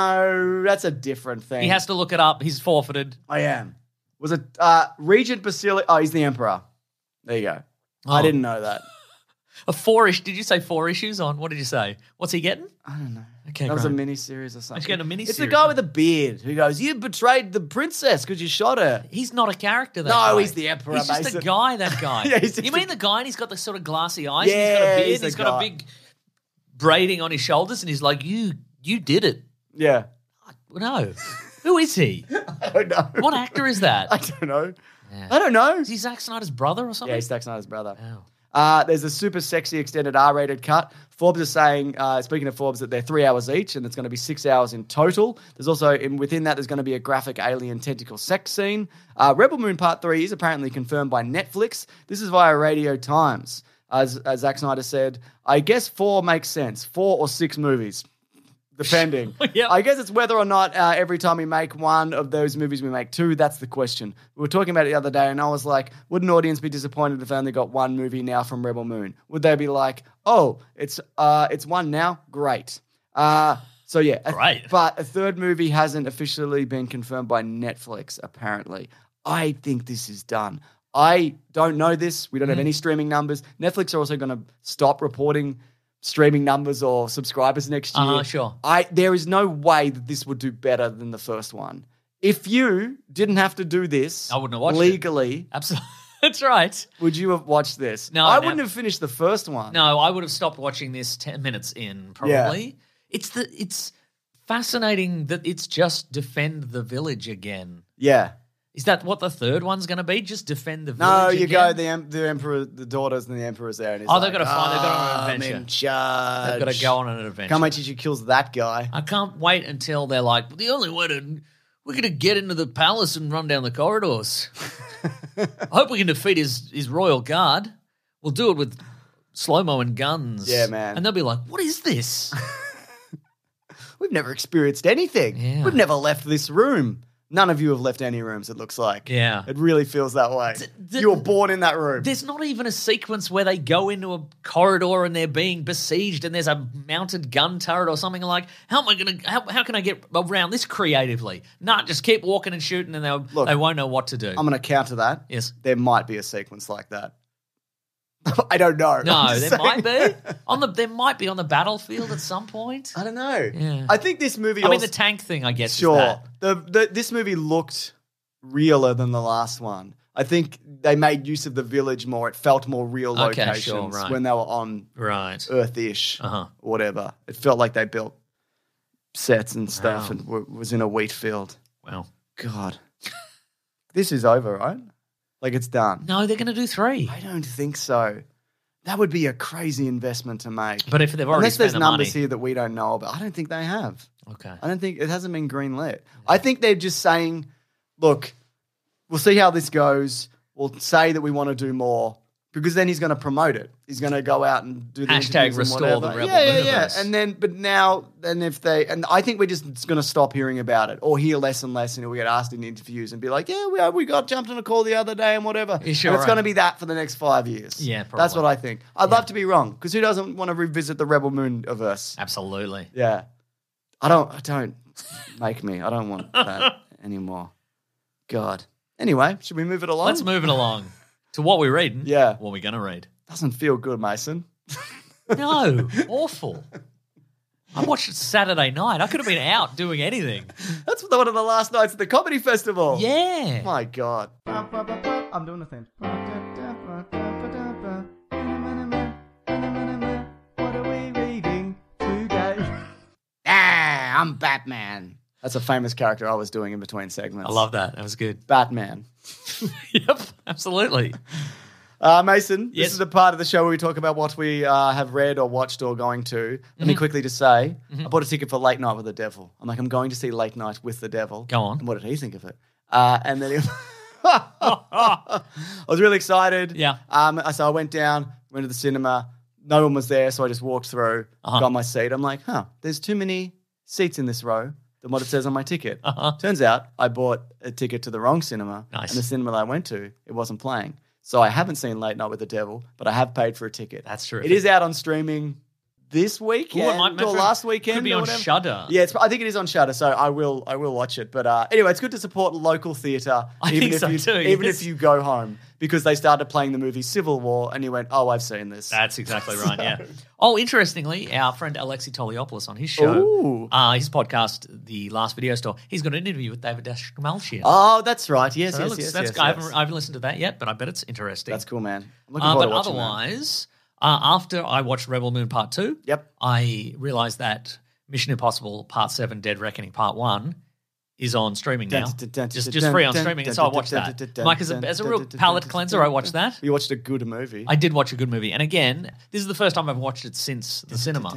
No, that's a different thing. He has to look it up. He's forfeited. I am. Was it Regent Basilius? Oh, he's the Emperor. There you go. Oh. I didn't know that. A 4-ish. Did you say 4 issues on? What did you say? What's he getting? I don't know. Okay, that was a great. mini-series or something. He's getting a mini-series. It's the guy with the beard who goes, you betrayed the princess because you shot her. He's not a character, that No, guy. he's the Emperor, He's just Mason. a guy, that guy. Yeah, he's just you mean a- the guy and he's got the sort of glassy eyes? Yeah, and he's got a beard. he's the He's got guy. a big braiding on his shoulders and he's like, you did it. Yeah. No. Who is he? I don't know. What actor is that? I don't know. Yeah. I don't know. Is he Zack Snyder's brother or something? Yeah, he's Zack Snyder's brother. Wow. There's a super sexy extended R-rated cut. Forbes is saying, speaking of Forbes, that they're 3 hours each, and it's going to be 6 hours in total. There's also, within that, there's going to be a graphic alien tentacle sex scene. Rebel Moon Part 3 is apparently confirmed by Netflix. This is via Radio Times. As Zack Snyder said, I guess 4 makes sense. 4 or 6 movies. Depending. Yep. I guess it's whether or not every time we make one of those movies, we make 2. That's the question. We were talking about it the other day, and I was like, would an audience be disappointed if they only got 1 movie now from Rebel Moon? Would they be like, oh, it's 1 now? Great. So yeah. Great. But a 3rd movie hasn't officially been confirmed by Netflix, apparently. I think this is done. I don't know this. We don't have any streaming numbers. Netflix are also going to stop reporting streaming numbers or subscribers next year. Sure. There is no way that this would do better than the first one. If you didn't have to do this I wouldn't have watched it. legally, Absolutely. That's right. Would you have watched this? No, I wouldn't have finished the first one. No, I would have stopped watching this 10 minutes in, probably. Yeah. It's fascinating that it's just defend the village again. Yeah. Is that what the third one's going to be? Just defend the No, village you again? go, the emperor, the daughters and the emperor's there. And he's they've got to find, they've got on an I'm adventure. in charge. They've got to go on an adventure. Can't wait till she kills that guy. I can't wait until they're like, the only way we're going to get into the palace and run down the corridors. I hope we can defeat his royal guard. We'll do it with slow-mo and guns. Yeah, man. And they'll be like, what is this? We've never experienced anything. Yeah. We've never left this room. None of you have left any rooms, it looks like. Yeah. It really feels that way. You were born in that room. There's not even a sequence where they go into a corridor and they're being besieged and there's a mounted gun turret or something. Like, how can I get around this creatively? Nah, just keep walking and shooting and they won't know what to do. I'm going to counter that. Yes. There might be a sequence like that. I don't know. No, there might be. There might be on the battlefield at some point. I don't know. Yeah. I think this movie I mean, the tank thing, I guess, Sure. is that. This movie looked realer than the last one. I think they made use of the village more. It felt more real locations when they were on Earth-ish or whatever. It felt like they built sets and stuff and was in a wheat field. Wow. God. This is over, right? Like it's done. No, they're going to do 3. I don't think so. That would be a crazy investment to make. But if they've already Unless spent there's the numbers money. here that we don't know about. I don't think they have. Okay. I don't think it hasn't been greenlit. I think they're just saying, look, we'll see how this goes. We'll say that we want to do more because then he's going to promote it. He's going to go out and do the Hashtag restore the Rebel Mooniverse. And then, and I think we're just going to stop hearing about it or hear less and less, and we get asked in interviews and be like, yeah, we got jumped on a call the other day and whatever. Yeah, sure, and it's going to be that for the next 5 years. Yeah, probably. That's what I think. I'd love to be wrong because who doesn't want to revisit the Rebel Mooniverse? Absolutely. Yeah. I don't make me. I don't want that anymore. God. Anyway, should we move it along? Let's move it along to what we're reading. Yeah. What we're going to read. Doesn't feel good, Mason. No, awful. I watched it Saturday night. I could have been out doing anything. That's one of the last nights at the comedy festival. Yeah. My God. I'm doing the thing. What are we reading today? I'm Batman. That's a famous character I was doing in between segments. I love that. That was good. Batman. Yep, absolutely. Mason, Yes. this is the part of the show where we talk about what we have read or watched or going to. Let me quickly just say, I bought a ticket for Late Night with the Devil. I'm like, I'm going to see Late Night with the Devil. Go on. And what did he think of it? And then I was really excited. Yeah. So I went down, went to the cinema. No one was there, so I just walked through, got my seat. I'm like, there's too many seats in this row than what it says on my ticket. Turns out I bought a ticket to the wrong cinema. Nice. And the cinema that I went to, it wasn't playing. So I haven't seen Late Night with the Devil, but I have paid for a ticket. That's true. It is out on streaming this weekend or last weekend. Could be or on whatever. Shudder. Yeah, I think it is on Shudder, so I will watch it. But anyway, it's good to support local theatre, think so too, even yes. if you go home, because they started playing the movie Civil War, and you went, "Oh, I've seen this." That's exactly right, yeah. Oh, interestingly, our friend Alexi Toliopoulos on his show, his podcast, The Last Video Store, he's got an interview with David Dastmalchian. Oh, that's right. Yes, So yes. I haven't listened to that yet, but I bet it's interesting. That's cool, man. I'm looking forward but to watching otherwise, after I watched Rebel Moon Part 2, I realised that Mission Impossible Part 7 Dead Reckoning Part 1 is on streaming now. Just free on streaming, and so I watched that. Like, as a real palate cleanser, I watched that. You watched a good movie. I did watch a good movie. And again, this is the first time I've watched it since the cinema.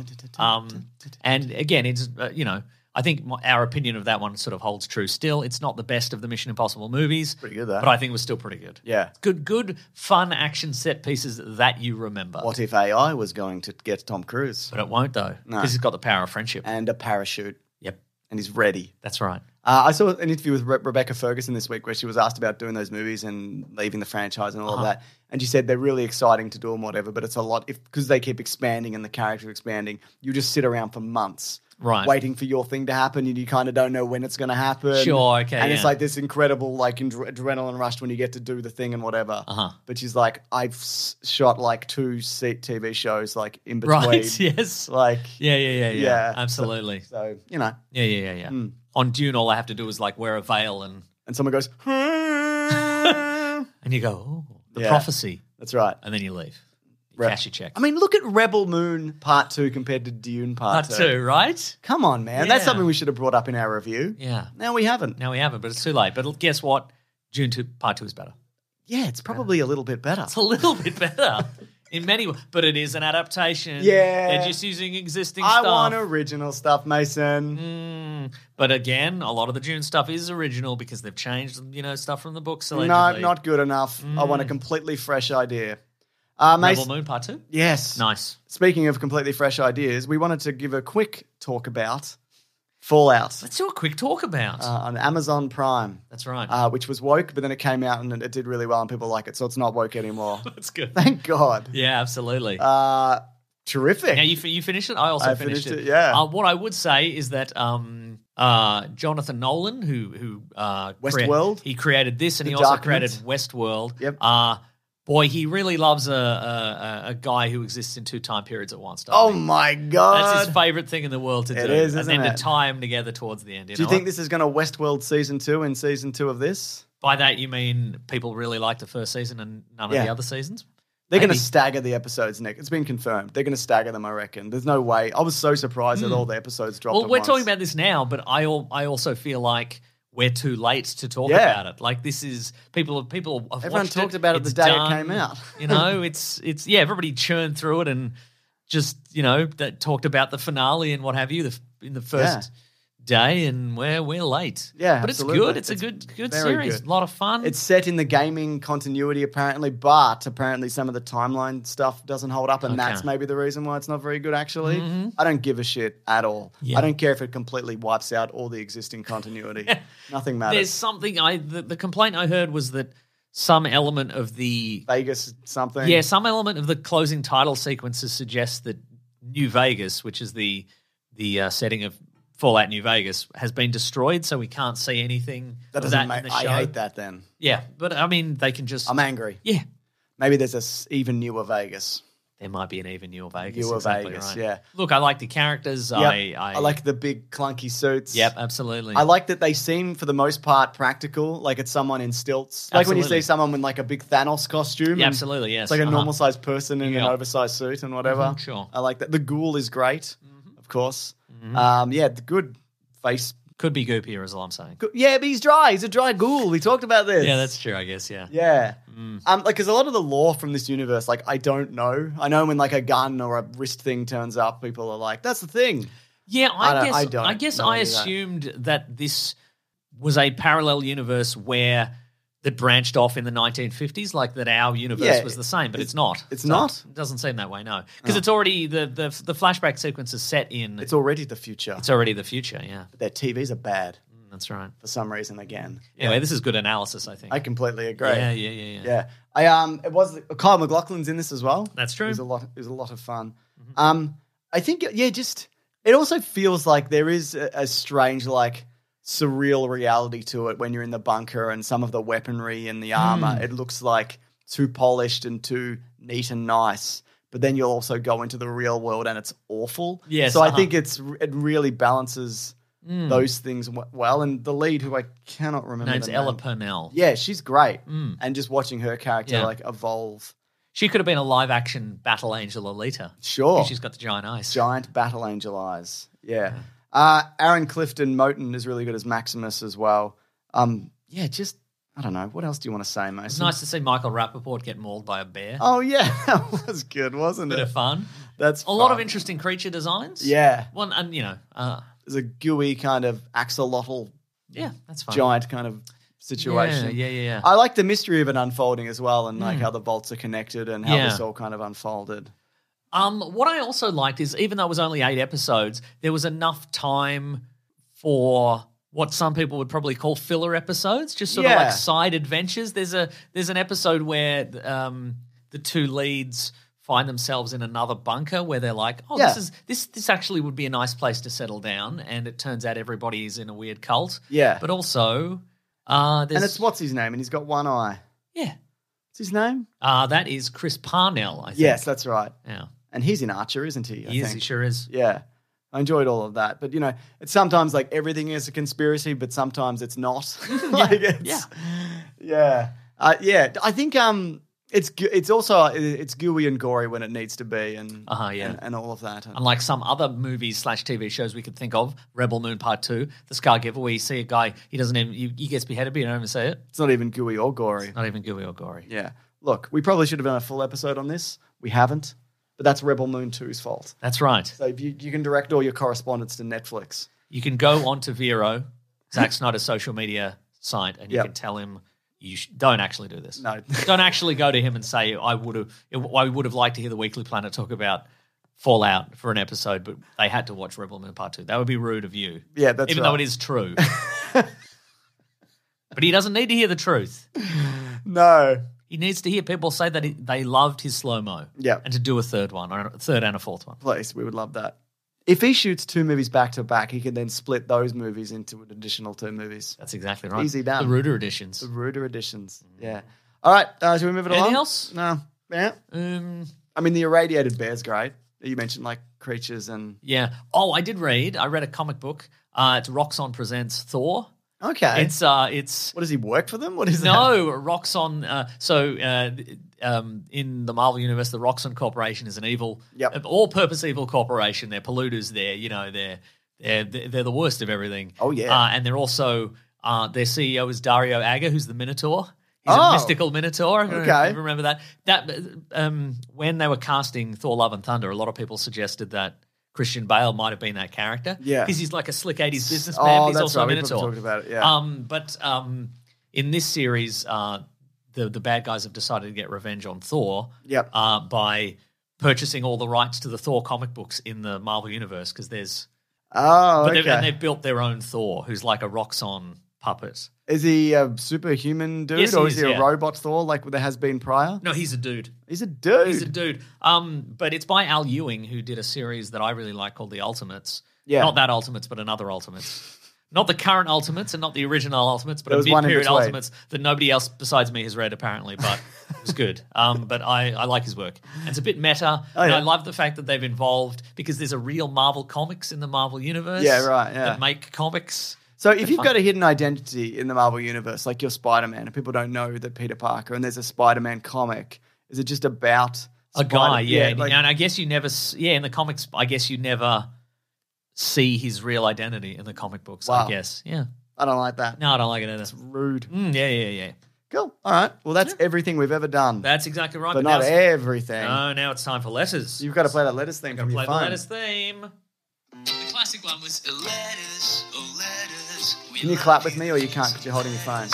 And again, it's, I think our opinion of that one sort of holds true still. It's not the best of the Mission Impossible movies. Pretty good, though. But I think it was still pretty good. Yeah. Good, fun action set pieces that you remember. What if AI was going to get Tom Cruise? But it won't, though, because he's got the power of friendship. And a parachute. Yep. And he's ready. That's right. I saw an interview with Rebecca Ferguson this week where she was asked about doing those movies and leaving the franchise and all of that. And she said they're really exciting to do and whatever, but it's a lot because they keep expanding and the characters expanding. You just sit around for months. Right. Waiting for your thing to happen, and you kind of don't know when it's going to happen. Sure, okay, And it's yeah. like this incredible, like adrenaline rush when you get to do the thing and whatever. But she's like, I've shot like 2 TV shows like in between. Right, yes. Like, yeah. Absolutely. So Yeah. On Dune, all I have to do is like wear a veil and someone goes, and you go, oh. the prophecy. That's right. And then you leave. Cash your check. I mean, look at Rebel Moon Part 2 compared to Dune Part 2. Part 2, right? Come on, man. Yeah. That's something we should have brought up in our review. Yeah. Now we haven't. But it's too late. But guess what? Dune 2 Part 2 is better. Yeah, it's probably a little bit better. It's a little bit better in many ways. But it is an adaptation. Yeah. They're just using existing stuff. I want original stuff, Mason. But again, a lot of the Dune stuff is original because they've changed, stuff from the books. No, Allegedly. not good enough. I want a completely fresh idea. Rebel Moon Part 2? Yes. Nice. Speaking of completely fresh ideas, we wanted to give a quick talk about Fallout. Let's do a quick talk about. On Amazon Prime. That's right. Which was woke, but then it came out and it did really well and people like it, so it's not woke anymore. That's good. Thank God. Yeah, absolutely. Terrific. Now, you finished it? I also finished it. Yeah. What I would say is that Jonathan Nolan, who Westworld? he created this and The he also Documents? created Westworld. Yep. Boy, he really loves a guy who exists in two time periods at once. Oh my God. That's his favorite thing in the world to do. It is, and isn't then it? to tie them together towards the end. Do you think this is going to Westworld Season 2 in Season 2 of this? By that you mean people really liked the first season and none of the other seasons? They're going to Maybe. stagger the episodes, Nick. It's been confirmed. They're going to stagger them, I reckon. There's no way. I was so surprised that all the episodes dropped Well, at we're once. talking about this now, but I also feel like we're too late to talk Yeah. about it. Like this is people have Everyone watched talked about it the it's day it done, came out. It's everybody churned through it and just that talked about the finale and what have you in the first day, and we're late. Yeah, but absolutely. it's good. It's a good very series. good. A lot of fun. It's set in the gaming continuity, apparently, but apparently some of the timeline stuff doesn't hold up, and that's maybe the reason why it's not very good, actually. I don't give a shit at all. Yeah. I don't care if it completely wipes out all the existing continuity. Nothing matters. There's something the complaint I heard was that some element of the Vegas something. Yeah, some element of the closing title sequences suggests that New Vegas, which is the setting of Fallout New Vegas, has been destroyed, so we can't see anything. That of doesn't that in make. the show. I hate that. Then Yeah, but I mean, they can just. I'm angry. Yeah, Maybe there's a even newer Vegas. there might be an even newer Vegas. Newer exactly Vegas, right. yeah. Look, I like the characters. Yep. I like the big clunky suits. Yep, absolutely. I like that they seem, for the most part, practical. Like it's someone in stilts. Like when you Absolutely. see someone with like a big Thanos costume. Yeah, and absolutely, yes. It's like a Uh-huh. normal sized person in Yeah. an oversized suit and whatever. Mhm, sure. I like that. The ghoul is great, of course. Mm-hmm. The good face. Could be goopier, is all I'm saying. Yeah, but he's dry. He's a dry ghoul. We talked about this. Yeah, that's true. I guess. Yeah. Yeah. Because a lot of the lore from this universe, like, I don't know. I know when, like, a gun or a wrist thing turns up, people are like, that's the thing. Yeah, I don't guess know I any of that. assumed that this was a parallel universe that branched off in the 1950s, like that our universe was the same, but it's not. It's not? It doesn't seem that way, no. Because it's already, the flashback sequence is set in... It's already the future. It's already the future, yeah. But their TVs are bad That's right. for some reason again. Anyway, this is good analysis, I think. I completely agree. Yeah. Yeah. It was Kyle MacLachlan's in this as well. That's true. It was a lot of fun. I think just it also feels like there is a strange, like, surreal reality to it when you're in the bunker and some of the weaponry and the armor. It looks like too polished and too neat and nice. But then you'll also go into the real world and it's awful. Yes, So I think it really balances those things well. And the lead, who I cannot remember Name's the Ella name. Purnell. Yeah, she's great. And just watching her character Yeah. like evolve. She could have been a live-action Battle Angel Alita. Sure. Because she's got the giant eyes. Giant battle angel eyes. Yeah. Aaron Clifton Moten is really good as Maximus as well. Just, I don't know. What else do you want to say, Mason? It's nice to see Michael Rappaport get mauled by a bear. Oh, yeah. That was good, wasn't Bit it? of fun. That's A lot of fun. interesting creature designs. Yeah. One, and There's a gooey kind of axolotl yeah, that's fun. giant kind of situation. Yeah. I like the mystery of it unfolding as well, and like how the vaults are connected and how Yeah. this all kind of unfolded. What I also liked is, even though it was only 8 episodes, there was enough time for what some people would probably call filler episodes, just sort of Yeah. like side adventures. There's an episode where the two leads find themselves in another bunker where they're like, oh, Yeah. this actually would be a nice place to settle down, and it turns out everybody's in a weird cult. Yeah. But also, And it's what's his name? And he's got one eye. yeah. What's his name? That is Chris Parnell, I think. Yes, that's right. Yeah. And he's in Archer, isn't he? He is, he sure is. Yeah. I enjoyed all of that. But, it's sometimes like everything is a conspiracy, but sometimes it's not. Yeah. I think, It's also it's gooey and gory when it needs to be, and and all of that. Unlike some other movies / TV shows we could think of, Rebel Moon Part 2, The Scar Giver, where you see a guy, he gets beheaded, but you don't even see it. It's not even gooey or gory. It's not even gooey or gory. Yeah. Look, we probably should have done a full episode on this. We haven't, but that's Rebel Moon 2's fault. That's right. So you can direct all your correspondence to Netflix. You can go onto Vero, Zack Snyder's social media site, and you can tell him. Don't actually do this. No. Don't actually go to him and say, I would have liked to hear the Weekly Planet talk about Fallout for an episode, but they had to watch Rebel Moon Part 2. That would be rude of you. Yeah, that's Even though it is true. But he doesn't need to hear the truth. No. He needs to hear people say that they loved his slow-mo. Yeah. And to do a third one, or a third and a fourth one. Please, we would love that. If he shoots 2 movies back to back, he can then split those movies into an additional 2 movies. That's exactly right. Easy done. The Ruder editions. The Ruder editions. Yeah. All right. Should we move it along? Anything else? No. Yeah. I mean, the irradiated bear's great. You mentioned like creatures and... Yeah. Oh, I read a comic book. It's Roxxon Presents Thor. Okay. It's what, does he work for them? What is that? No, Roxxon. In the Marvel universe, the Roxxon Corporation is an evil, all-purpose evil corporation. They're polluters. They're the worst of everything. Oh yeah. And they're also their CEO is Dario Agger, who's the Minotaur. He's a mystical Minotaur. Okay. You remember that? When they were casting Thor: Love and Thunder, a lot of people suggested that Christian Bale might have been that character. Yeah. Because he's like a slick 80s businessman. He's also a Minotaur. We talked about it, yeah. But in this series, the bad guys have decided to get revenge on Thor by purchasing all the rights to the Thor comic books in the Marvel Universe, because there's... Oh, okay. And they've built their own Thor, who's like a Roxxon puppet. Is he a superhuman dude, yes, or is he a robot Thor like there has been prior? No, he's a dude. He's a dude? He's a dude. But it's by Al Ewing, who did a series that I really like called The Ultimates. Yeah. Not that Ultimates, but another Ultimates. Not the current Ultimates and not the original Ultimates, but a mid-period Ultimates that nobody else besides me has read, apparently, but it was good. But I like his work. And it's a bit meta, and I love the fact that they've involved, because there's a real Marvel Comics in the Marvel Universe. Yeah, right, yeah. That make comics. So if you've got a hidden identity in the Marvel Universe, like you're Spider-Man, and people don't know that Peter Parker, and there's a Spider-Man comic, is it just about a guy? Yeah, and I guess you never. Yeah, in the comics, I guess you never see his real identity in the comic books. Wow. I guess. Yeah, I don't like that. No, I don't like it either. It's rude. Yeah. Cool. All right. Well, that's everything we've ever done. That's exactly right. But not everything. No, now it's time for letters. You've got to play that letters theme from your phone. Play the letters theme. The classic one was letters, oh letters. Can you clap with me, or you can't because you're holding your phone?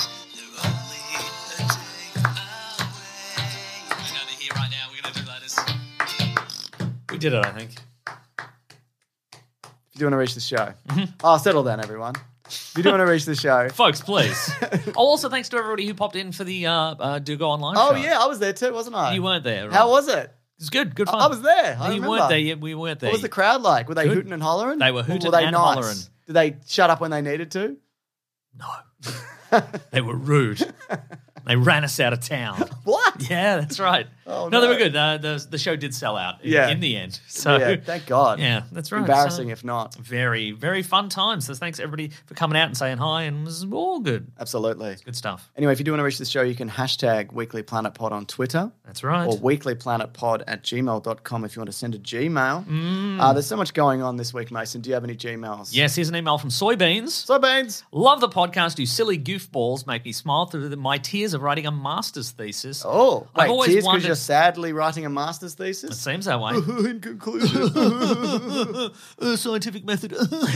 We're going to hear right now. We're going to do letters. We did it, I think. If you do want to reach the show. Oh, settle down, everyone. If you do want to reach the show. Folks, please. Also, thanks to everybody who popped in for the Do Go Online show. Oh, yeah, I was there too, wasn't I? You weren't there. Right? How was it? It was good. Good fun. I was there. I You remember. weren't there. We weren't there. What was the crowd like? Were they hooting and hollering? They were hooting or were they and nice? hollering. Did they shut up when they needed to? No. They were rude. They ran us out of town. What? Yeah, that's right. Oh, no, they were good. The show did sell out in the end. So yeah, thank God. Yeah, that's right. Embarrassing if not. Very, very fun times. So thanks everybody for coming out and saying hi, and it was all good. Absolutely. Good stuff. Anyway, if you do want to reach the show, you can hashtag Weekly Planet Pod on Twitter. That's right. Or weeklyplanetpod@gmail.com if you want to send a Gmail. There's so much going on this week, Mason. Do you have any Gmails? Yes, here's an email from Soybeans. Soybeans. Love the podcast. You silly goofballs make me smile through my tears of writing a master's thesis. Oh, wait, I've always tears because wondered... you're sadly writing a master's thesis? It seems that way. In conclusion. Scientific method.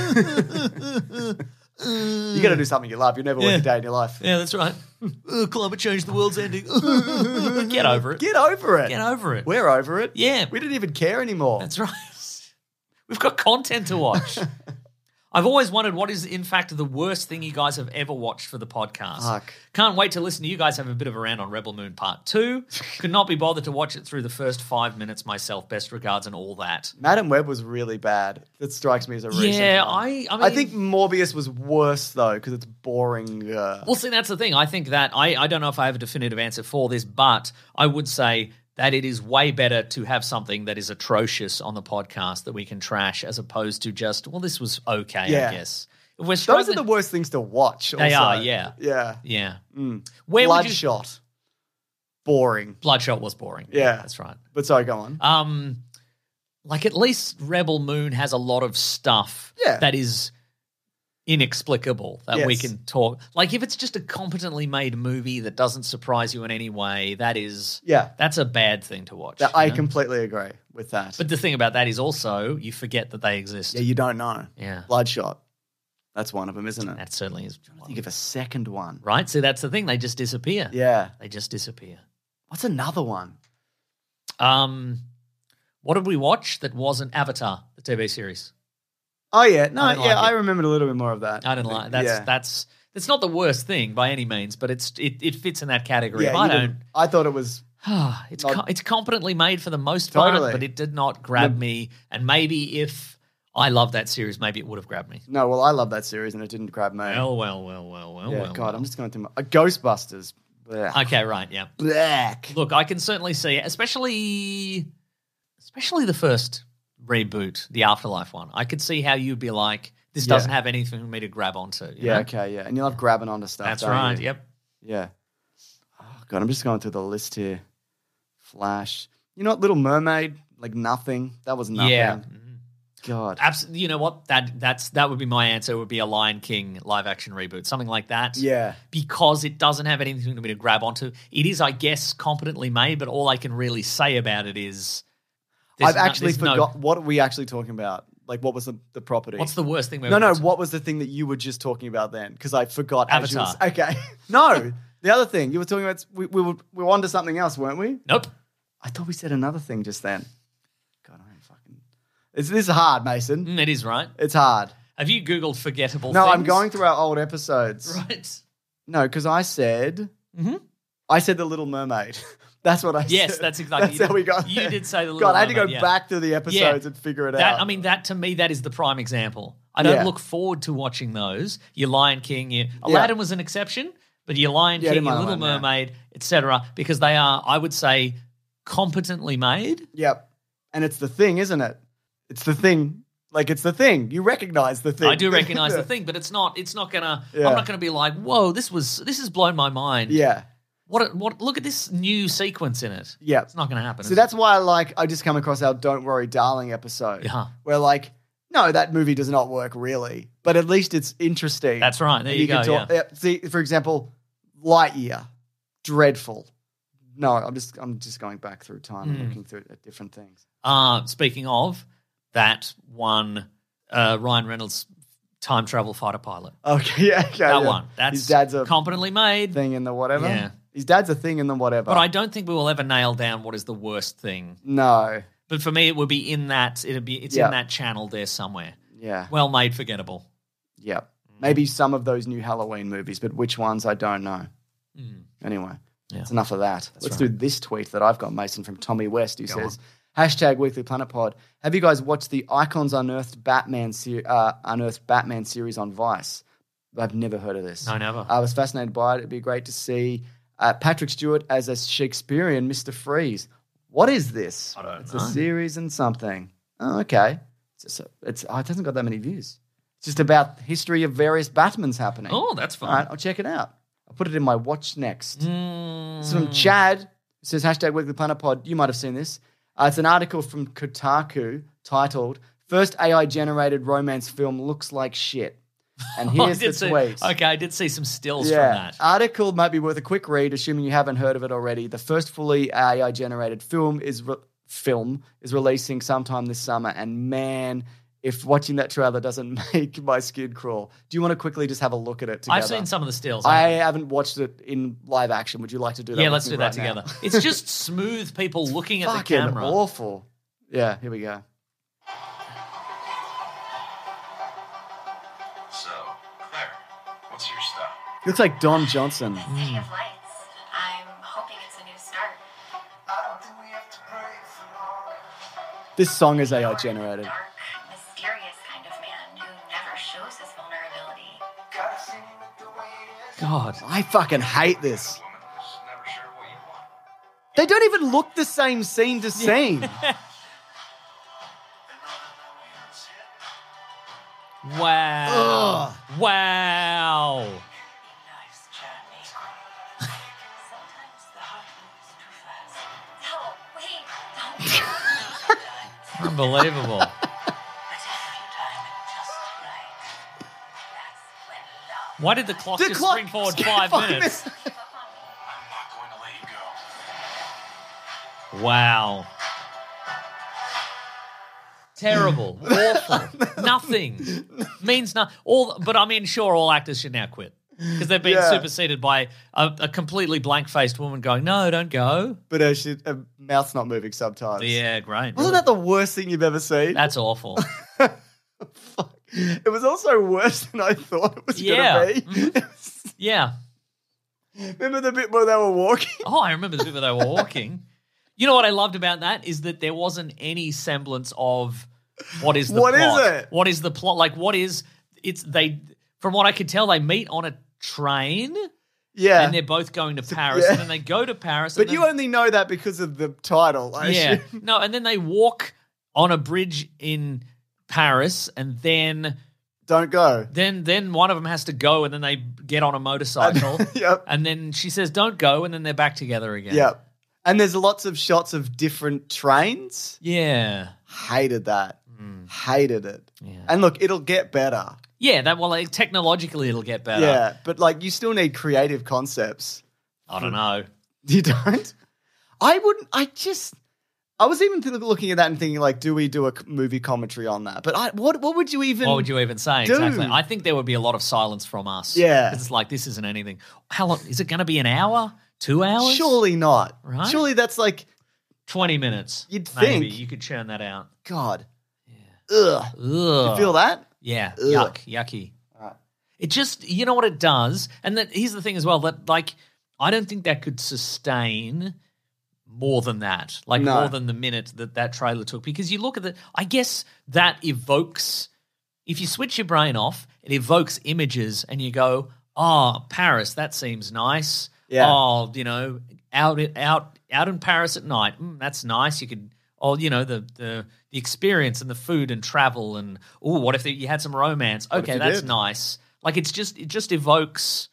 You got to do something you love. You never work a day in your life. Yeah, that's right. Climate change, the world's ending. Get over it. Get over it. Get over it. We're over it. Yeah. We didn't even care anymore. That's right. We've got content to watch. I've always wondered what is, in fact, the worst thing you guys have ever watched for the podcast. Fuck. Can't wait to listen to you guys have a bit of a rant on Rebel Moon Part 2. Could not be bothered to watch it through the first 5 minutes myself. Best regards and all that. Madam Web was really bad. That strikes me as a recent Yeah, one. I mean... I think Morbius was worse, though, because it's boring. Well, see, that's the thing. I think that... I don't know if I have a definitive answer for this, but I would say that it is way better to have something that is atrocious on the podcast that we can trash as opposed to just, well, this was okay, Yeah. I guess. Those are the worst things to watch. They also. are, yeah. Yeah. Yeah. Mm. Where would you... Bloodshot. boring. Bloodshot was boring. Yeah. That's right. But sorry, go on. Like at least Rebel Moon has a lot of stuff that is inexplicable that we can talk. Like if it's just a competently made movie that doesn't surprise you in any way, that's a bad thing to watch. I completely agree with that. But the thing about that is also you forget that they exist. Yeah, you don't know. Yeah. Bloodshot. That's one of them, isn't it? That certainly is. I think of a second one. Right? See, that's the thing. They just disappear. Yeah. They just disappear. What's another one? What did we watch that wasn't Avatar, the TV series? Oh, yeah. No, I remembered a little bit more of that. I didn't like it. That's not the worst thing by any means, but it fits in that category. Yeah, I thought it was... it's competently made for the most part, but it did not grab me. And maybe if I loved that series, maybe it would have grabbed me. No, well, I love that series and it didn't grab me. Well. God, I'm just going through Ghostbusters. Blech. Okay, right, yeah. Blech. Look, I can certainly see it, especially the first reboot, the Afterlife one. I could see how you'd be like, this doesn't have anything for me to grab onto. You know? Okay, yeah. And you love grabbing onto stuff. That's right, yep. Yeah. Oh, God, I'm just going through the list here. Flash. You know what, Little Mermaid? Like nothing. That was nothing. Yeah. God. Absolutely. You know what? That would be my answer. It would be a Lion King live action reboot, something like that. Yeah. Because it doesn't have anything for me to grab onto. It is, I guess, competently made, but all I can really say about it is I've actually forgot what are we actually talking about? Like, what was the property? What's the worst thing? No. What was the thing that you were just talking about then? Because I forgot. Avatar. Okay. No, the other thing you were talking about. We were on to something else, weren't we? Nope. I thought we said another thing just then. God, I ain't fucking. This is hard, Mason. It is, right? It's hard. Have you Googled forgettable No, things? I'm going through our old episodes. Right. No, because I said. I said The Little Mermaid. That's what I said. Yes, that's exactly. That's how we got You there. did say The Little God, I had to Mermaid, go back through the episodes and figure it out. I mean, that to me, that is the prime example. I don't look forward to watching those. Your Lion King, Aladdin was an exception, but your Lion King, your Little Mermaid, etc., because they are, I would say, competently made. Yep. And it's the thing, isn't it? It's the thing. Like, it's the thing. You recognize the thing. I do recognize the thing, but it's not gonna, I'm not gonna be like, whoa, this has blown my mind. Yeah. What? Look at this new sequence in it. Yeah. It's not going to happen. So that's why I just come across our Don't Worry Darling episode. Yeah. Where no, that movie does not work really, but at least it's interesting. That's right. There you go. See, for example, Lightyear, dreadful. No, I'm just going back through time and looking through at different things. Speaking of that one, Ryan Reynolds time travel fighter pilot. Okay, yeah, okay. That one. That's his dad's a competently made thing in the whatever. Yeah. His dad's a thing in the whatever. But I don't think we will ever nail down what is the worst thing. No. But for me, it would be in that. It's in that channel there somewhere. Yeah. Well made, forgettable. Yeah. Maybe some of those new Halloween movies, but which ones I don't know. Anyway, that's enough of that. Let's do this tweet that I've got, Mason, from Tommy West, who says, #Weekly Planet Pod. Have you guys watched the Icons Unearthed Batman series on Vice? I've never heard of this. No, never. I was fascinated by it. It'd be great to see Patrick Stewart as a Shakespearean Mr. Freeze. What is this? I don't know. It's a series and something. Oh, okay. It hasn't got that many views. It's just about the history of various Batmans happening. Oh, that's fun. All right, I'll check it out. I'll put it in my watch next. It's from Chad. It says #Weekly Planet Pod. You might have seen this. It's an article from Kotaku titled "First AI-generated romance film looks like shit." And here's the tweet. Okay, I did see some stills from that. Article might be worth a quick read, assuming you haven't heard of it already. The first fully AI-generated film is releasing sometime this summer, and man, if watching that trailer doesn't make my skin crawl. Do you want to quickly just have a look at it together? I've seen some of the stills. I haven't watched it in live action. Would you like to do that? Yeah, let's do that together. It's just smooth people looking at the camera. Awful. Yeah, here we go. So, Claire, what's your style? He looks like Don Johnson. Sea of Lights. I'm hoping it's a new start. I don't think we have to pray for long. This song is AI generated. Dark, mysterious kind of man who never shows his vulnerability. God. I fucking hate this. They don't even look the same scene to scene. Wow. Ugh. Wow. Unbelievable. But if you time it just right, that's when love. Why did the clock just spring forward 5 minutes? I'm not going to let you go. Wow. Terrible. Awful. Nothing. Means nothing. But I mean, sure, all actors should now quit. Because they've been superseded by a completely blank-faced woman going, no, don't go. But her mouth's not moving sometimes. Yeah, great. Wasn't that the worst thing you've ever seen? That's awful. Fuck. It was also worse than I thought it was going to be. Mm-hmm. Yeah. Remember the bit where they were walking? Oh, I remember the bit where they were walking. You know what I loved about that is that there wasn't any semblance of what is the plot. What is it? What is the plot? Like, from what I could tell, they meet on a train. Yeah. And they're both going to Paris. And then they go to Paris. But you only know that because of the title, I assume. No, and then they walk on a bridge in Paris and then... Don't go. Then one of them has to go and then they get on a motorcycle. Yep. And then she says, don't go, and then they're back together again. Yep. And there's lots of shots of different trains. Yeah. Hated that. Hated it. Yeah. And look, it'll get better. Yeah, technologically it'll get better. Yeah, but like you still need creative concepts. I don't know. You don't? I was even looking at that and thinking like, do we do a movie commentary on that? But what would you even say? do? Exactly. I think there would be a lot of silence from us. Yeah. 'Cause it's like, this isn't anything. How long? Is it going to be an hour? 2 hours? Surely not. Right? Surely that's like 20 minutes. You'd Maybe think. you could churn that out. God. Yeah. Ugh. You feel that? Yeah. Ugh. Yucky. All right. It just, you know what it does? And here's the thing as well, that like, I don't think that could sustain more than that. Like more than the minute that trailer took. Because you look at I guess that evokes, if you switch your brain off, it evokes images and you go, oh, Paris, that seems nice. Yeah. Oh, out in Paris at night, that's nice. You could, the experience and the food and travel and what if you had some romance? Okay, that's nice. Like it just evokes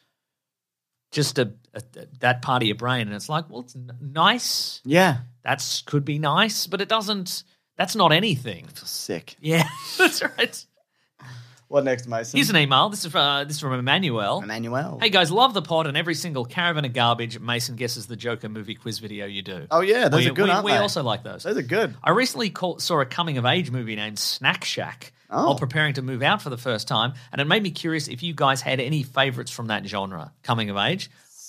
just that part of your brain, and it's like, well, it's nice. Yeah, that could be nice, but it doesn't. That's not anything. I feel sick. Yeah, that's right. What next, Mason? Here's an email. This is from Emmanuel. Emmanuel. Hey, guys, love the pod and every single Caravan of Garbage Mason guesses the Joker movie quiz video you do. Oh, yeah. Those are good, aren't they? We also like those. Those are good. I recently saw a coming-of-age movie named Snack Shack while preparing to move out for the first time, and it made me curious if you guys had any favorites from that genre, coming-of-age.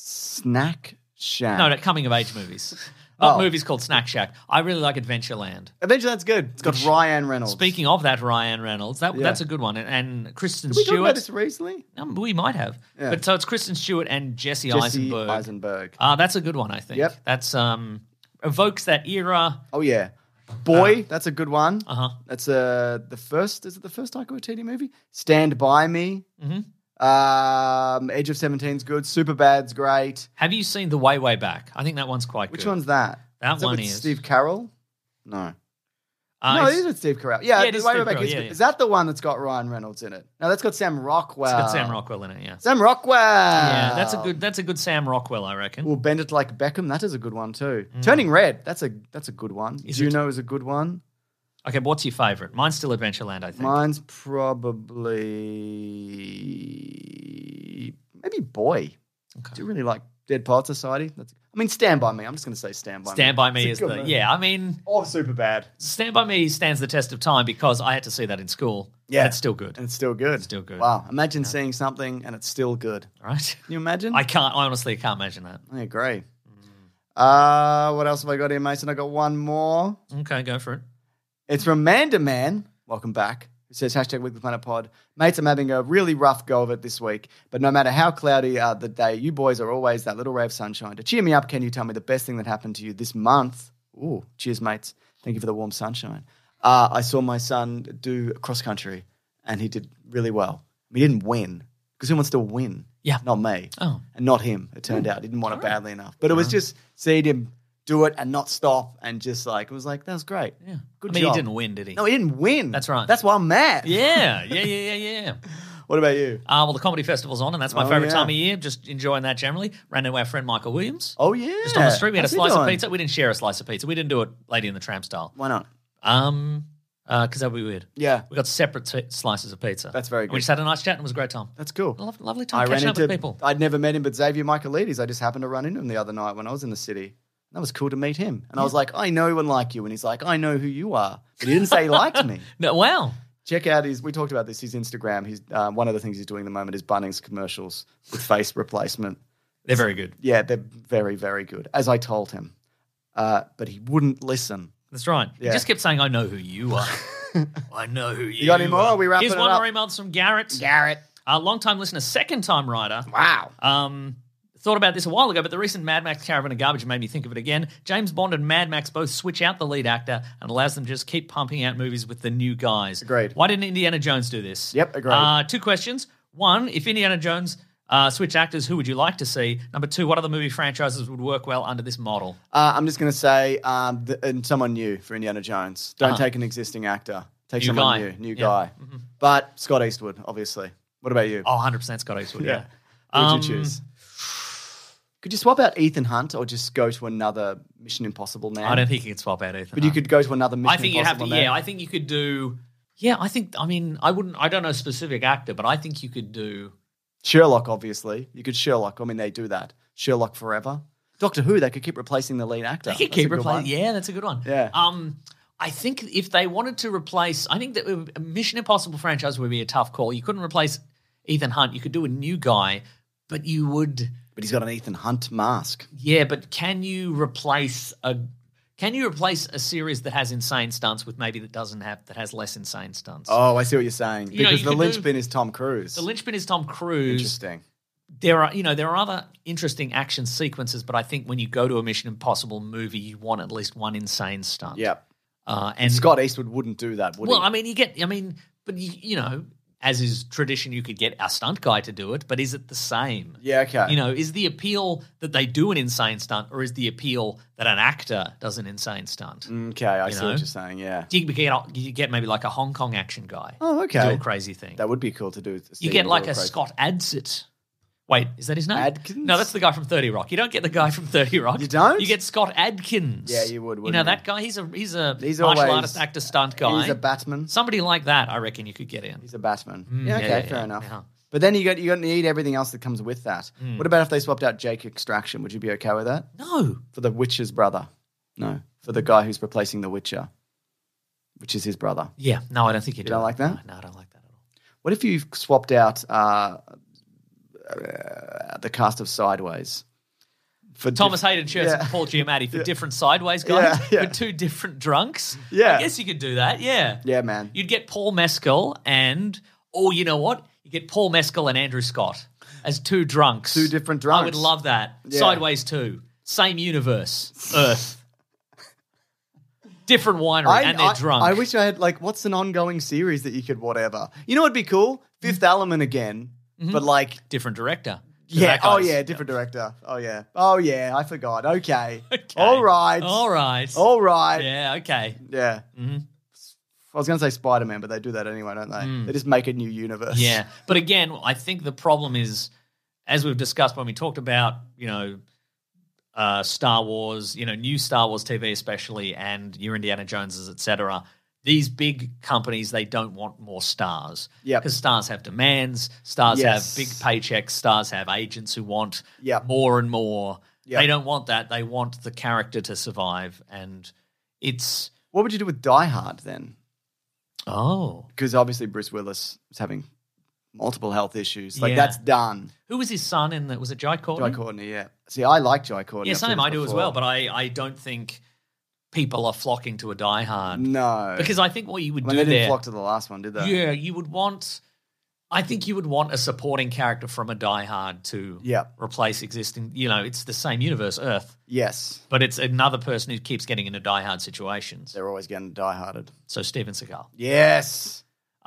Snack Shack? No, coming-of-age movies. Movies called Snack Shack. I really like Adventureland. Adventureland's good. It's got Ryan Reynolds. Speaking of that, Ryan Reynolds, that's a good one. And Kristen Stewart. Did we talk about Stewart. this recently? We might have. Yeah. But so it's Kristen Stewart and Jesse Eisenberg. That's a good one, I think. Yep. That's evokes that era. Oh, yeah. Boy, that's a good one. Uh-huh. That's the first Taika Waititi movie? Stand By Me. Mm-hmm. Edge of 17's good. Superbad's great. Have you seen The Way, Way Back? I think that one's quite good. Which one's that? That is one with is. Steve Carell? No. No, it is with Steve Carell. Yeah, it is The Way, Steve Way Back Carell, is yeah, good. yeah. Is that the one that's got Ryan Reynolds in it? No, that's got Sam Rockwell. It's got Sam Rockwell in it, yeah. Sam Rockwell. Yeah, that's a good Sam Rockwell, I reckon. Well, Bend It Like Beckham, that is a good one too. Turning Red, that's a good one. Juno is a good one. Okay, but what's your favourite? Mine's still Adventureland, I think. Mine's probably maybe Boy. Okay. Do you really like Dead Poet Society? Stand By Me. I'm just going to say Stand By Me. Stand By Me is or Superbad. Stand By Me stands the test of time because I had to see that in school. Yeah. And it's still good. And it's still good. It's still good. Wow. Imagine seeing something and it's still good. Right? Can you imagine? I honestly can't imagine that. I agree. What else have I got here, Mason? I got one more. Okay, go for it. It's from Manda Man. Welcome back. It says #Weekly Planet Pod. Mates, I'm having a really rough go of it this week, but no matter how cloudy the day, you boys are always that little ray of sunshine. To cheer me up, can you tell me the best thing that happened to you this month? Ooh, cheers, mates. Thank you for the warm sunshine. I saw my son do cross country, and he did really well. He didn't win, because who wants to win? Yeah. Not me. Oh. And not him, it turned out. He didn't want it badly enough. But it was just seeing him do it and not stop and just it was like, that was great. Yeah. Good he job. didn't win, did he? No, he didn't win. That's right. That's why I'm mad. Yeah. What about you? Well, the comedy festival's on, and that's my favourite time of year. Just enjoying that generally. Ran into our friend Michael Williams. Oh, yeah. Just on the street. We had a slice of pizza. We didn't share a slice of pizza. We didn't do it Lady in the Tramp style. Why not? Because that would be weird. Yeah. We got separate slices of pizza. That's very And good. we just had a nice chat and it was a great time. That's cool. Lovely time catching up with people. I'd never met him, but Xavier Michaelides, I just happened to run into him the other night when I was in the city. That was cool to meet him. And I was like, I know and like you. And he's like, I know who you are. But he didn't say he liked me. No, wow. Check out we talked about this, his Instagram. He's one of the things he's doing at the moment is Bunnings commercials with face replacement. They're very good. Yeah, they're very, very good, as I told him. But he wouldn't listen. That's right. Yeah. He just kept saying, I know who you are. I know who you are. You got any more? Are we wrapping Here's it one up? more email from Garrett. Long-time listener, second-time writer. Wow. Thought about this a while ago, but the recent Mad Max Caravan of Garbage made me think of it again. James Bond and Mad Max both switch out the lead actor and allows them to just keep pumping out movies with the new guys. Agreed. Why didn't Indiana Jones do this? Yep, agreed. 2 questions. 1, if Indiana Jones switched actors, who would you like to see? Number 2, what other movie franchises would work well under this model? I'm just going to say and someone new for Indiana Jones. Don't take an existing actor. Take someone new guy. Mm-hmm. But Scott Eastwood, obviously. What about you? Oh, 100% Scott Eastwood, yeah. Who would you choose? Could you swap out Ethan Hunt or just go to another Mission Impossible man? I don't think you could swap out Ethan But Hunt. you could go to another Mission Impossible man. I think you could do... Yeah, I don't know a specific actor, but I think you could do... Sherlock, obviously. You could Sherlock. I mean, they do that. Sherlock forever. Doctor Who, they could keep replacing the lead actor. They could keep replacing... Yeah, that's a good one. Yeah. I think if they wanted to replace... I think that a Mission Impossible franchise would be a tough call. You couldn't replace Ethan Hunt. You could do a new guy, but you would... But he's got an Ethan Hunt mask. Yeah, but can you replace a series that has insane stunts with maybe that has less insane stunts? Oh, I see what you're saying. Because the linchpin is Tom Cruise. The linchpin is Tom Cruise. Interesting. There are other interesting action sequences, but I think when you go to a Mission Impossible movie, you want at least one insane stunt. Yep. And Scott Eastwood wouldn't do that, would he? Well, I mean, as is tradition, you could get a stunt guy to do it, but is it the same? Yeah, okay. Is the appeal that they do an insane stunt, or is the appeal that an actor does an insane stunt? Okay, I see what you're saying, yeah. You get maybe like a Hong Kong action guy. Oh, okay. To do a crazy thing. That would be cool to do. You get like a Scott Adsit. Wait, is that his name? Adkins? No, that's the guy from 30 Rock. You don't get the guy from 30 Rock. You don't? You get Scott Adkins. Yeah, you would, wouldn't you? That guy, he's a martial artist, actor, stunt guy. He's a Batman. Somebody like that, I reckon you could get in. He's a Batman. Fair enough. Yeah. But then you need everything else that comes with that. What about if they swapped out Jake Extraction? Would you be okay with that? No. For the Witcher's brother? No. For the guy who's replacing the Witcher, which is his brother. Yeah. No, I don't think you do. You don't like that? No, I don't like that at all. What if you swapped out the cast of Sideways? For Thomas Hayden Church and Paul Giamatti for different Sideways guys, for 2 different drunks. Yeah. I guess you could do that, yeah. Yeah, man. You'd get Paul Mescal you know what? You get Paul Mescal and Andrew Scott as 2 drunks. 2 different drunks. I would love that. Yeah. Sideways 2. Same universe. Earth. Different winery and they're drunk. I wish I had, what's an ongoing series that you could whatever? You know what'd be cool? Fifth Element again, but different director. Yeah. Oh, yeah. Different director. Oh, yeah. Oh, yeah. I forgot. Okay. Okay. All right. Yeah, okay. Yeah. Mm-hmm. I was going to say Spider-Man, but they do that anyway, don't they? They just make a new universe. Yeah. But again, I think the problem is, as we've discussed when we talked about, Star Wars, new Star Wars TV especially, and your Indiana Joneses, etc., these big companies, they don't want more stars. Yeah. Because stars have demands, stars have big paychecks, stars have agents who want more and more. Yep. They don't want that. They want the character to survive. And it's... What would you do with Die Hard then? Oh. Because obviously Bruce Willis is having multiple health issues. That's done. Who was his son in that? Was it Jai Courtney? Jai Courtney, yeah. See, I like Jai Courtney. Yeah, same. I do as well. But I don't think... people are flocking to a Die Hard. No. Because I think what you would do they didn't flock to the last one, did they? Yeah, you would want... I think you would want a supporting character from a Die Hard to replace existing... it's the same universe, Earth. Yes. But it's another person who keeps getting into Die Hard situations. They're always getting Die Harded. So Steven Seagal. Yes.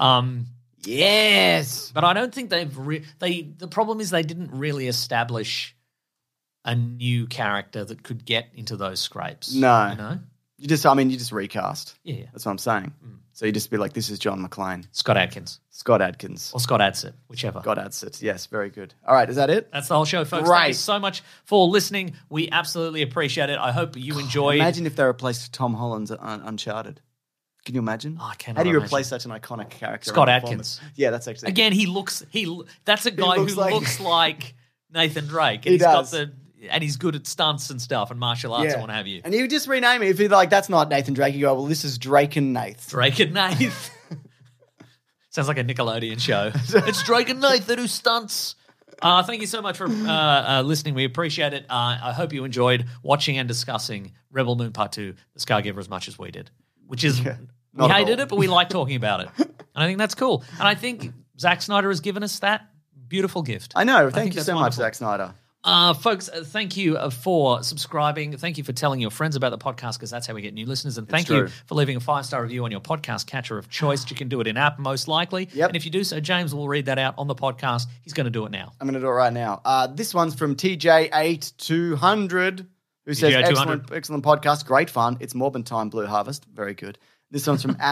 Yes. But I don't think they've... the problem is they didn't really establish a new character that could get into those scrapes. No. You just recast. Yeah. That's what I'm saying. So you just be like, this is John McClane. Scott Adkins. Or Scott Adsit, whichever. Scott Adsit, yes, very good. All right, is that it? That's the whole show, folks. Right. Thank you so much for listening. We absolutely appreciate it. I hope you enjoyed. Imagine if they replaced Tom Holland's Uncharted. Can you imagine? Oh, I cannot How do you imagine. replace such an iconic character? Scott and Adkins. performance? Yeah, that's actually Again, that's a guy who looks like Nathan Drake. And He does. And he's good at stunts and stuff and martial arts and what have you. And you just rename it. If you're like, that's not Nathan Drake, you go, well, this is Drake and Nath. Drake and Nath. Sounds like a Nickelodeon show. It's Drake and Nathan who stunts. Thank you so much for listening. We appreciate it. I hope you enjoyed watching and discussing Rebel Moon Part 2, The Scargiver, as much as we did. Which is, we hated it, but we like talking about it. And I think that's cool. And I think Zack Snyder has given us that beautiful gift. I know. Thank you so much, Zack Snyder. Folks, thank you for subscribing. Thank you for telling your friends about the podcast, because that's how we get new listeners. And thank you for leaving a 5-star review on your podcast catcher of choice. You can do it in app, most likely. Yep. And if you do so, James will read that out on the podcast. He's going to do it now. I'm going to do it right now. This one's from TJ8200, who says, excellent podcast, great fun. It's Morbin time, Blue Harvest. Very good. This one's from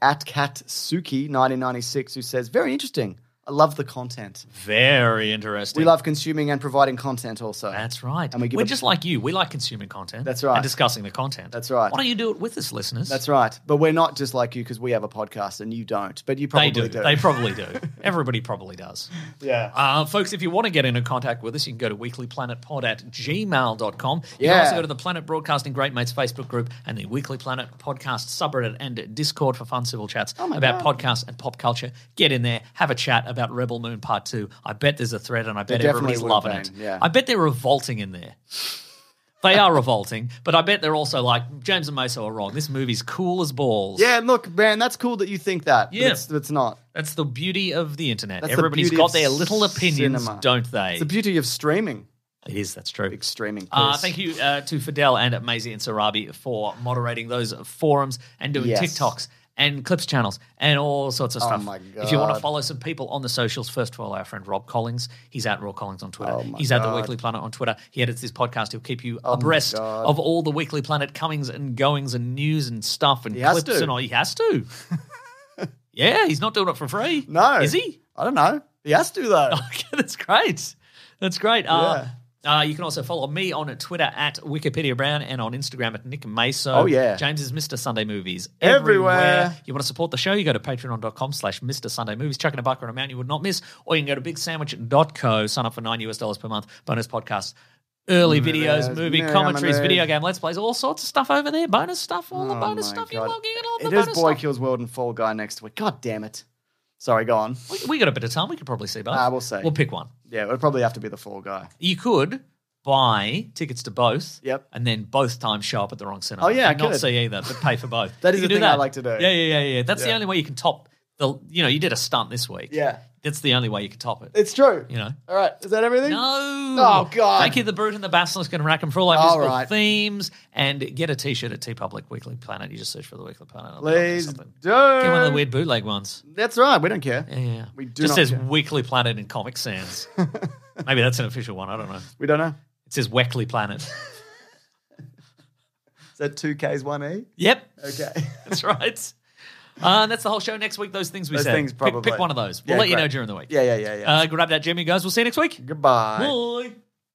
@Katsuki1996, who says, very interesting. I love the content. Very interesting. We love consuming and providing content also. That's right. And we're just like you. We like consuming content. That's right. And discussing the content. That's right. Why don't you do it with us, listeners? That's right. But we're not just like you because we have a podcast and you don't. But you probably do. They probably do. Everybody probably does. Yeah. Folks, if you want to get into contact with us, you can go to weeklyplanetpod@gmail.com. You can Yeah. also go to the Planet Broadcasting Great Mates Facebook group and the Weekly Planet Podcast subreddit and Discord for fun civil chats about podcasts and pop culture. Get in there. Have a chat about Rebel Moon Part 2. I bet there's a thread and I bet everybody's loving it. Yeah. I bet they're revolting in there. They are revolting, but I bet they're also like, James and Meso are wrong. This movie's cool as balls. Yeah, look, man, that's cool that you think that. Yeah. But it's not. That's the beauty of the internet. That's the Everybody's beauty got of their little opinions, cinema. don't they? It's the beauty of streaming. It is, that's true. Big streaming. Piss. Thank you to Fidel and Maisie and Sarabi for moderating those forums and doing TikToks and Clips channels and all sorts of stuff. Oh, my God. If you want to follow some people on the socials, first of all, our friend Rob Collins. He's at Rob Collins on Twitter. Oh, my He's at The God. Weekly Planet on Twitter. He edits this podcast. He'll keep you Oh, my abreast God. of all the Weekly Planet comings and goings and news and stuff and He has clips to. and all. He has to. Yeah, he's not doing it for free. No. Is he? I don't know. He has to, though. Okay, that's great. That's great. Yeah. You can also follow me on Twitter at Wikipedia Brown and on Instagram at Nick Maso. Oh, yeah. James is Mr. Sunday Movies. Everywhere. You want to support the show, you go to patreon.com/Mr. Sunday Movies. Chuck in a buck or an amount you would not miss. Or you can go to bigsandwich.co, sign up for $9 per month. Bonus podcasts, early videos, movie commentaries, video game let's plays, all sorts of stuff over there. Bonus stuff, all the bonus my stuff. God. You love getting all the It bonus is Boy stuff. Kills World and Fall Guy next week. God damn it. Sorry, go on. We got a bit of time. We could probably see both. We'll see. We'll pick one. Yeah, it would probably have to be the Fall Guy. You could buy tickets to both. Yep. And then both times show up at the wrong cinema. Oh, yeah, I And not could. see either, but pay for both. That is You the can do thing I that. like to do. Yeah. That's the Yeah. only way you can top the. You did a stunt this week. Yeah. That's the only way you can top it. It's true. You know. All right, is that everything? No. Oh, God. Thank you, The Brute and the Basilisk and Rackham for all our All musical right. themes. And get a t-shirt at TeePublic Weekly Planet. You just search for the Weekly Planet. Please Something. do. Get one of the weird bootleg ones. That's right. We don't care. Yeah. We do just not says care. Weekly Planet in Comic Sans. Maybe that's an official one. I don't know. We don't know. It says Weckley Planet. Is that 2Ks, 1E? Yep. Okay. That's right. And that's the whole show. Next week, those things we Those said. things probably. Pick one of those. We'll Yeah, let you great. know during the week. Yeah. Grab that, Jimmy, guys. We'll see you next week. Goodbye. Bye.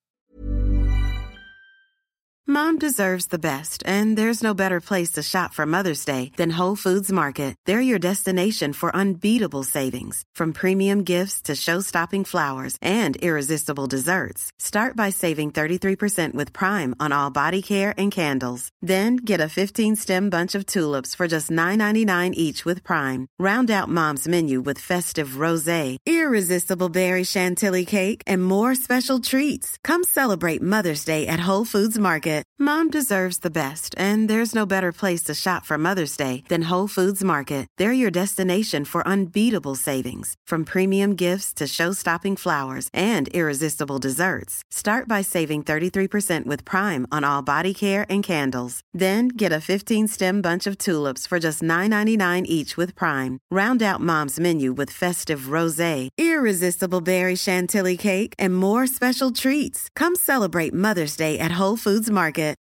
Mom deserves the best, and there's no better place to shop for Mother's Day than Whole Foods Market. They're your destination for unbeatable savings, from premium gifts to show-stopping flowers and irresistible desserts. Start by saving 33% with Prime on all body care and candles. Then get a 15-stem bunch of tulips for just $9.99 each with Prime. Round out Mom's menu with festive rosé, irresistible berry chantilly cake, and more special treats. Come celebrate Mother's Day at Whole Foods Market. Mom deserves the best, and there's no better place to shop for Mother's Day than Whole Foods Market. They're your destination for unbeatable savings, from premium gifts to show-stopping flowers and irresistible desserts. Start by saving 33% with Prime on all body care and candles. Then get a 15-stem bunch of tulips for just $9.99 each with Prime. Round out Mom's menu with festive rosé, irresistible berry chantilly cake, and more special treats. Come celebrate Mother's Day at Whole Foods Market.